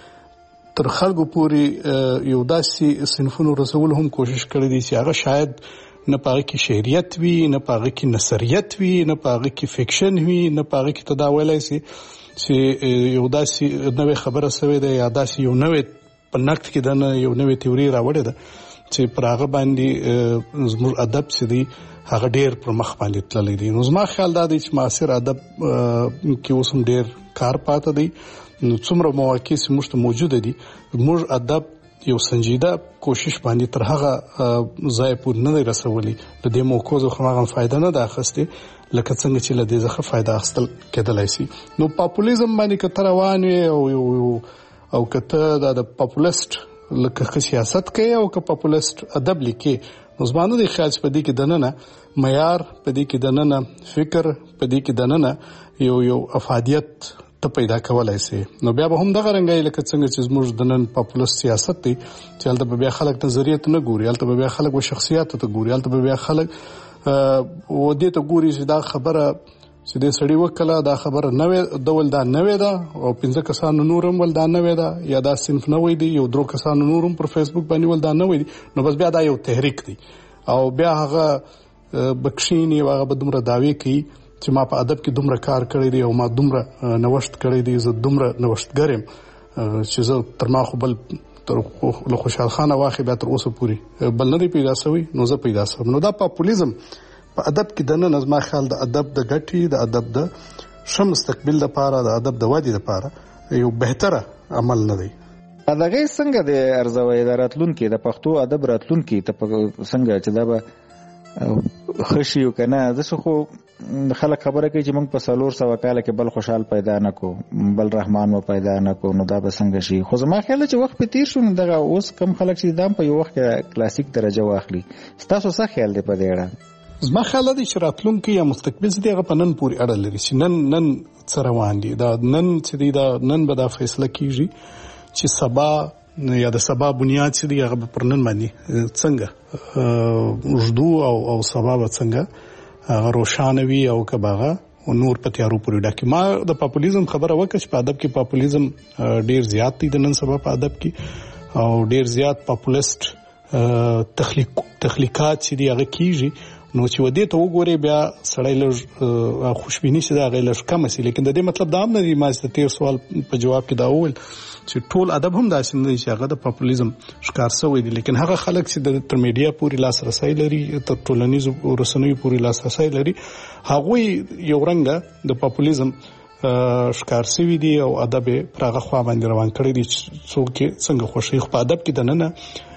باندې تر خلکو پورې یو داسې صنفونو رسولو هم کوشش کړی دی چې هغه شاید نه پاره کې شعریت وي، نه پاره کې نثریت وي، نه پاره کې فکشن وي، نه پاره کې تداولای سي چې یو داسې نوې خبره سوي ده یا داسې یو نوې په نقد کې د یو نوې تیوري راوړې ده چې پر هغه باندې زموږ ادب چې دی هغه ډېر پر مخ باندې تللی دی. نو زما خیال دا دی چې معاصر ادب کې اوس هم ډېر کار پاته دی. نو څومره مواقع چې موږ ته موجوده دي، موږ ادب یو سنجیده کوشش باندې تر هغه ځای پورې نه دی رسولی. د دې موقعو خو هغه فایده نه ده اخیستې لکه څنګه چې له دې څخه فایده اخیستل کېدلی سي. نو پاپولیزم باندې که ته روان وي او او که ته دا د پاپولیسټ لکه سیاست کوي او که پاپولیسټ ادب لیکي، نو زما نه دی خیال چې په دې کې دننه معیار، په دې کې دننه فکر، په دې کې دننه یو یو افادیت ته پیدا کولای سي. نو بیا به هم دغه رنګای لکه څنګه چې زموږ د نن پاپولیسټ سیاست دی چې هلته به بیا خلک نظریه ته نه ګوري، هلته به بیا خلک و شخصیت ته ګوري، هلته به بیا خلک و دې ته ګوري چې دا خبره چې دې سړی وکړه، دا خبره نوې ډول دا نوې ده، او پنځه کسانو نورم ول دا نوې ده، یا دا صنف نوې دی، یو درو کسانو نورم پر فیسبوک باندې ول دا نوې دی. نو بس بیا دا یو تحریک دی، او بیا هغه بکشینی هغه به دومره دعوی کوي چې ما په ادب کې دومره کار کړی دی او ما دومره نوښت کړی دی، زه دومره نوښتګر یم چې زه تر ما خو بل تر له خوشحال خان واخې بیا تر اوسه پورې بل نه دی پیدا سوی، نو زه پیدا سوم. نو دا پاپولیزم په ادب کې دننه زما خیال د ادب د ګټې، د ادب د ښه مستقبل لپاره، د ادب د ودې لپاره یو بهتره عمل نه دی. دغه څنګه د ارزوي د راتلونکي د پښتو ادب راتلونکي ته څنګه چې دا به خشي او کنه زه خو خلک خبره کوي چې موږ په څلور سوه کاله کې بل خوشحال پیدا نه کو، بل رحمان و پیدا نه کو، نو دا به څنګه شي؟ خو زما خیال چې وخت په تیر شو، دغه اوس کم خلک چې دام په یو وخت کې کلاسیک درجه واخلي. ستاسو څه خیال دی په دې اړه؟ زما خیال دی چې راتلونکي یا مستقبل چې هغه په نن پورې اړه لري، چې نن نن څه روان دي، دا نن چې دی دا نن به دا فیصله کیږي چې سبا یا د سبا بنیاد چې دی هغه پر نن باندې څنګه وجدو او او سبا به څنګه هغه روښانه وي او که باغه او نور په تیارو پورې ډکه. ما د پاپولیزم خبره وکړه چې په ادب کې پاپولیزم ډیر زیات دی د نن سبا په ادب کې، او ډیر زیات پاپولیسټ تخلیق تخلیقات چې دی هغه کیږي. نو چې ودې ته وګوري بیا سړی لږ خوشبیني چې دا هغه لږ کم شي، لیکن د دې مطلب دا هم نه دی ما چې تیر سوال په جواب کې دا وویل چې ټول ادب هم داسې نه دی چې هغه د پاپولیزم ښکار شوی دی، لیکن هغه خلک چې د تر میډیا پورې لاسرسی لري، تر ټولنیزو رسنیو پورې لاسرسی لري، هغوی یو رنګه د پاپولیزم ښکار شوي دي او ادب یې پر هغه خوا باندې روان کړی دي چې څوک یې څنګه خوښوي. خو په ادب کې دننه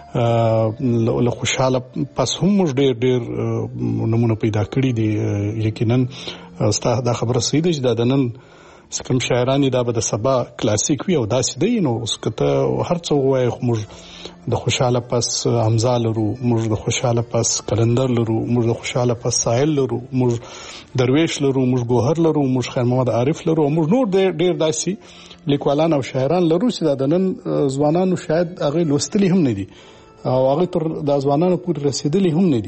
له خوشاله پس هم موږ ډېر ډېر نمونه پیدا کړي دي. یقینا ستا دا خبره صحیح ده چې دا د نن کوم شاعران دا به د سبا کلاسیک وي او داسې دی. نو اوس که ته هر څه ووایې خو موږ د خوشاله پس حمزه لرو، موږ د خوشاله پس کلندر لرو، موږ د خوشاله پس ساحل لرو، موږ درویش لرو، موږ ګوهر لرو، موږ خیر محمد عارف لرو، او موږ نور ډېر ډېر داسې لیکوالان او شاعران لرو چې دا د نن ځوانانو شاید هغه لوستلي هم نه دي او هغه تر د ځوانانو پورې رسیدلی هم نه دي.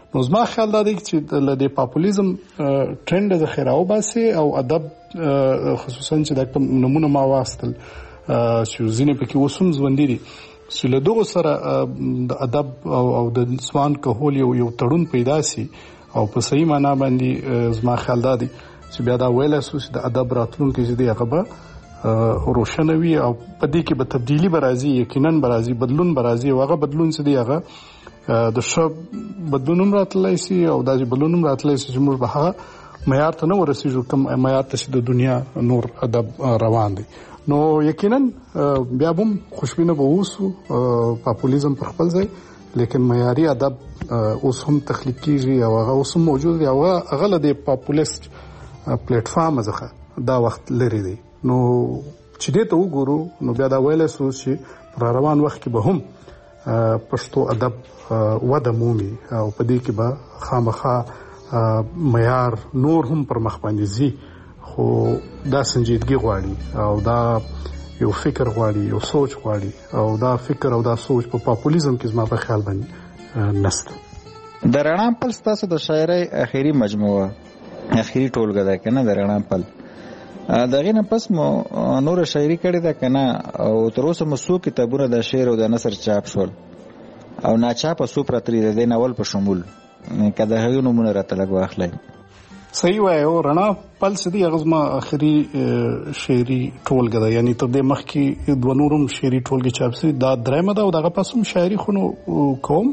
نو زما خیال دا دی چې له دې پاپولیزم ټرند د خیراو باسي او ادب خصوصا چې د کوم نمونه ما واستل چې ځینې پکې وسوم ژوندې دي چې له دغه سره د ادب او د ځوان کهول یو یو تړون پیدا سي او په صحیح معنا باندې زما خیال دا دی چې بیا دا ویل اسو چې د ادب راتلونکي چې دی هغه به روشنوي او په دې کې به تبدیلی برازي یقینا برازي بدلون برازي او هغه بدلون چې دی هغه د شب بدلون راتلای شي او د بدلون راتلای شي چې موږ به هغه معیار ته نه ورسېږو کوم معیار ته چې د دنیا نور ادب روان دی نو یقینا بیا هم خوشبینه به اوسو پاپولیزم پر خپل ځای لیکن معیاري ادب اوس هم تخلیق کیږي او هغه اوس هم موجود دی او هغه له د پاپولیست پلیټ فارم څخه دا وخت لري دی نو چې دې ته وګورو نو بیا دا ویل سو چې پر روان وخت کې به هم پښتو ادب وده مومي او په دې کې به خامخا معیار نور هم پر مخ باندې ځي خو دا سنجیدګي غواړي او دا یو فکر غواړي یو سوچ غواړي او دا فکر او دا سوچ په پاپولیزم کې زما په خیال باندې نشته د رڼا پل ستاسو د شاعرۍ اخیری مجموعه اخیری ټولګه ده کنه د رڼا پل دغه نه پس مو نور شاعري کړې ده کنه او تر اوسه مو څو کتابونه د شعر او د نثر چاپ شول او ناچاپ سو پرتري د ناول په شمول کله هغه نمونه راته لګ واخلای صحیح وای او رڼا پل سدي غزما اخري شعري ټولګه ده یعنی تر دې مخکې د نورم شعري ټولګه چاپ سي دا درېمه ده او دغه پسوم شاعري خونو کوم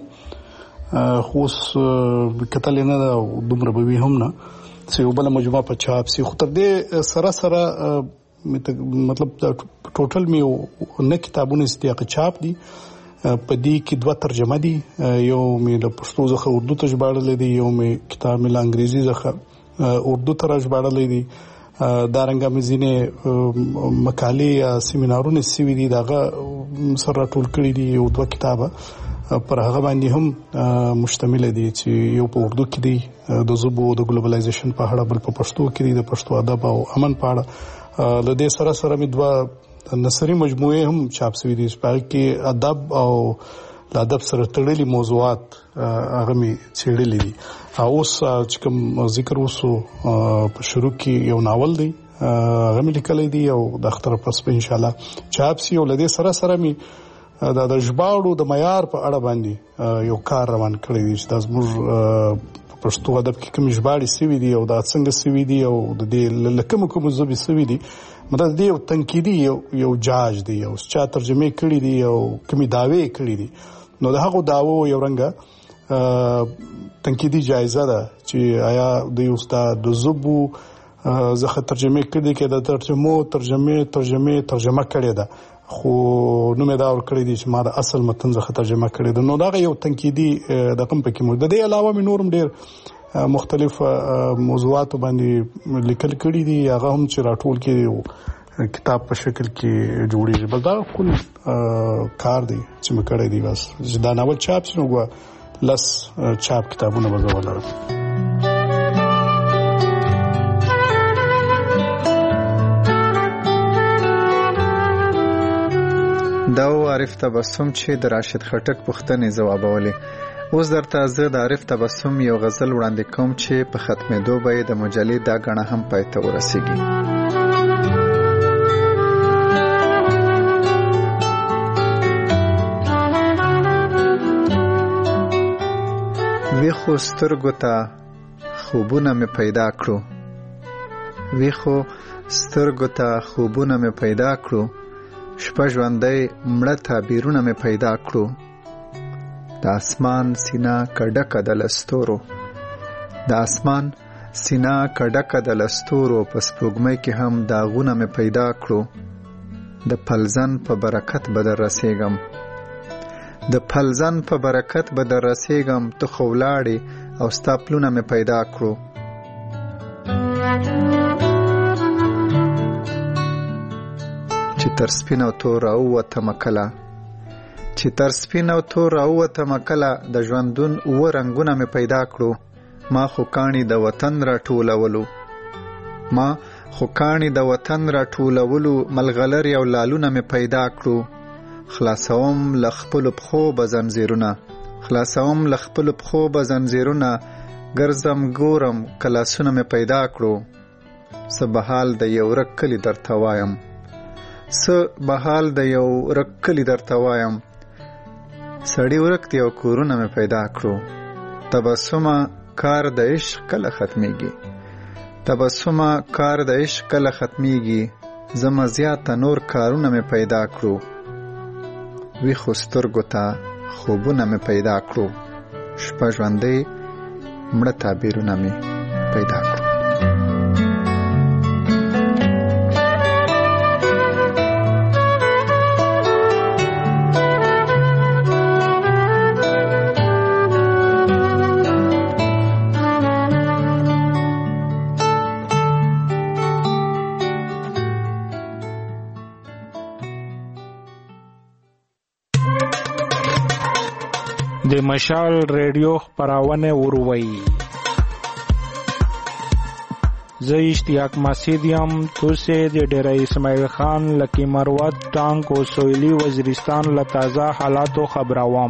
خوس کتل نه ده دومره به هم نه چې یو بل مجموعه په چاپ سي خو تر دې سره سره مطلب ټوټل مې نه کتابونه استیاق چاپ دي په دې کې دوه ترجمه دي یو مې له پښتو څخه اردو ته ژباړل دي یو مې کتاب مې له انګریزي څخه اردو ته ژباړل دي دا رنګه مې ځینې مقالې یا سیمینارونه سوي دي داغه سره ټول کړی دي یو دوه کتابه پر هغه باندې هم مشتمل دي چې یو په اردو کې دي د ژبو د ګلوبلایزیشن په اړه بل په پښتو کې دي د پښتو ادب او امن په اړه د دې سره سره مې دوه نثري مجموعې هم چاپ شوي دي چې کې ادب او د ادب سره تړلي موضوعات هغه مې څېړلي دي اوس چې کوم ذکر وسو په شروع کې یو ناول دی هغه مې لیکلی دی او د اختر پس په ان شاء الله چاپ شي او د دې سره سره مې دا د ژباړو د معیار په اړه باندې یو کار روان کړی دی چې دا زموږ په پښتو ادب کې کوم ژباړې سوي دي او دا څنګه سوي دي او د دې لکه کوم ژبې سوي دي مطلب دی یو تنقیدي یو یو جاج دی او چا ترجمه کړی دی او کومې داوی کړی دي نو د هغو داوو یو رنګه تنقیدي جایزه ده چې آیا د استاد د ژبو زخه ترجمه کړی کې د ترجمو ترجمه ترجمه ترجمه کړی ده خو نو مې دا ور کړی دي چې ما د اصل متن څخه ترجمه کړی ده نو دا یو تنقیدي د کوم پکې مو د دې علاوه مې نورم ډېر مختلف موضوعات باندې لیکل کړي دي هغه هم چې راټول کې کتاب په شکل کې جوړیږي بل دا کول کار دی چې مې کړی دی بس چې دا ناول چاپ شنو غوا لس چاپ کتابونه به ولرم دا عارف تبسم چې د راشد خټک پوښتنې ځوابولې اوس درته زه د عارف تبسم یو غزل وړاندې کوم چې په ختمېدو به د مجلې دا غڼه هم پای ته ورسیږي ویخو سترګو ته خوبونه مې پیدا کړو ویخو سترګو ته خوبونه مې پیدا کړو شپه ژوندۍ مړه تعبیرونه مې پیدا کړو د اسمان سینه کډکه د لستورو د اسمان سینه کډکه د لستورو په سپوږمۍ کې هم داغونه مې پیدا کړو د پلزن په برکت به در رسېږم د پلزن په برکت به در رسېږم ته خو ولاړې او ستا پلونه مې پیدا کړو چې تر سپین او تور راووتمه کله چې تر سپین او تور راووتمه کله د ژوندون اووه رنګونه مې پیدا کړو ما خو کاڼي د وطن راټولولو ما خو کاڼي د وطن راټولولو ملغلرې او لالونه مې پیدا کړو خلاصوم له خپلو پښو به زنځیرونه خلاصوم لخپل پخو به زنځیرونه ګرځم ګورم کلاسونه مې پیدا کړو څه بحال د یو ورک کلي درته وایم څه بحال د یو ورک کلي درته وایم سړي ورک دی او کورونه مې پیدا کړو تبسمه کار د عشق کله ختمیږي تبسمه کار د عشق کله ختمیږي زما زیاته نور کارونه مې پیدا کړو ویښو سترګو ته خوبونه مې پیدا کړو شپه ژوندۍ مړه تعبیرونه مې پیدا کړو د مشال ریډیو خپرونه وروي زه اشتیاق مسعود یم توسه د ډیره اسماعیل خان لکی مروت ټانک او سویلی وزیرستان له تازه حالاتو خبروم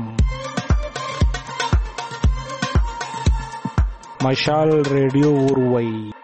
مشال ریډیو وروي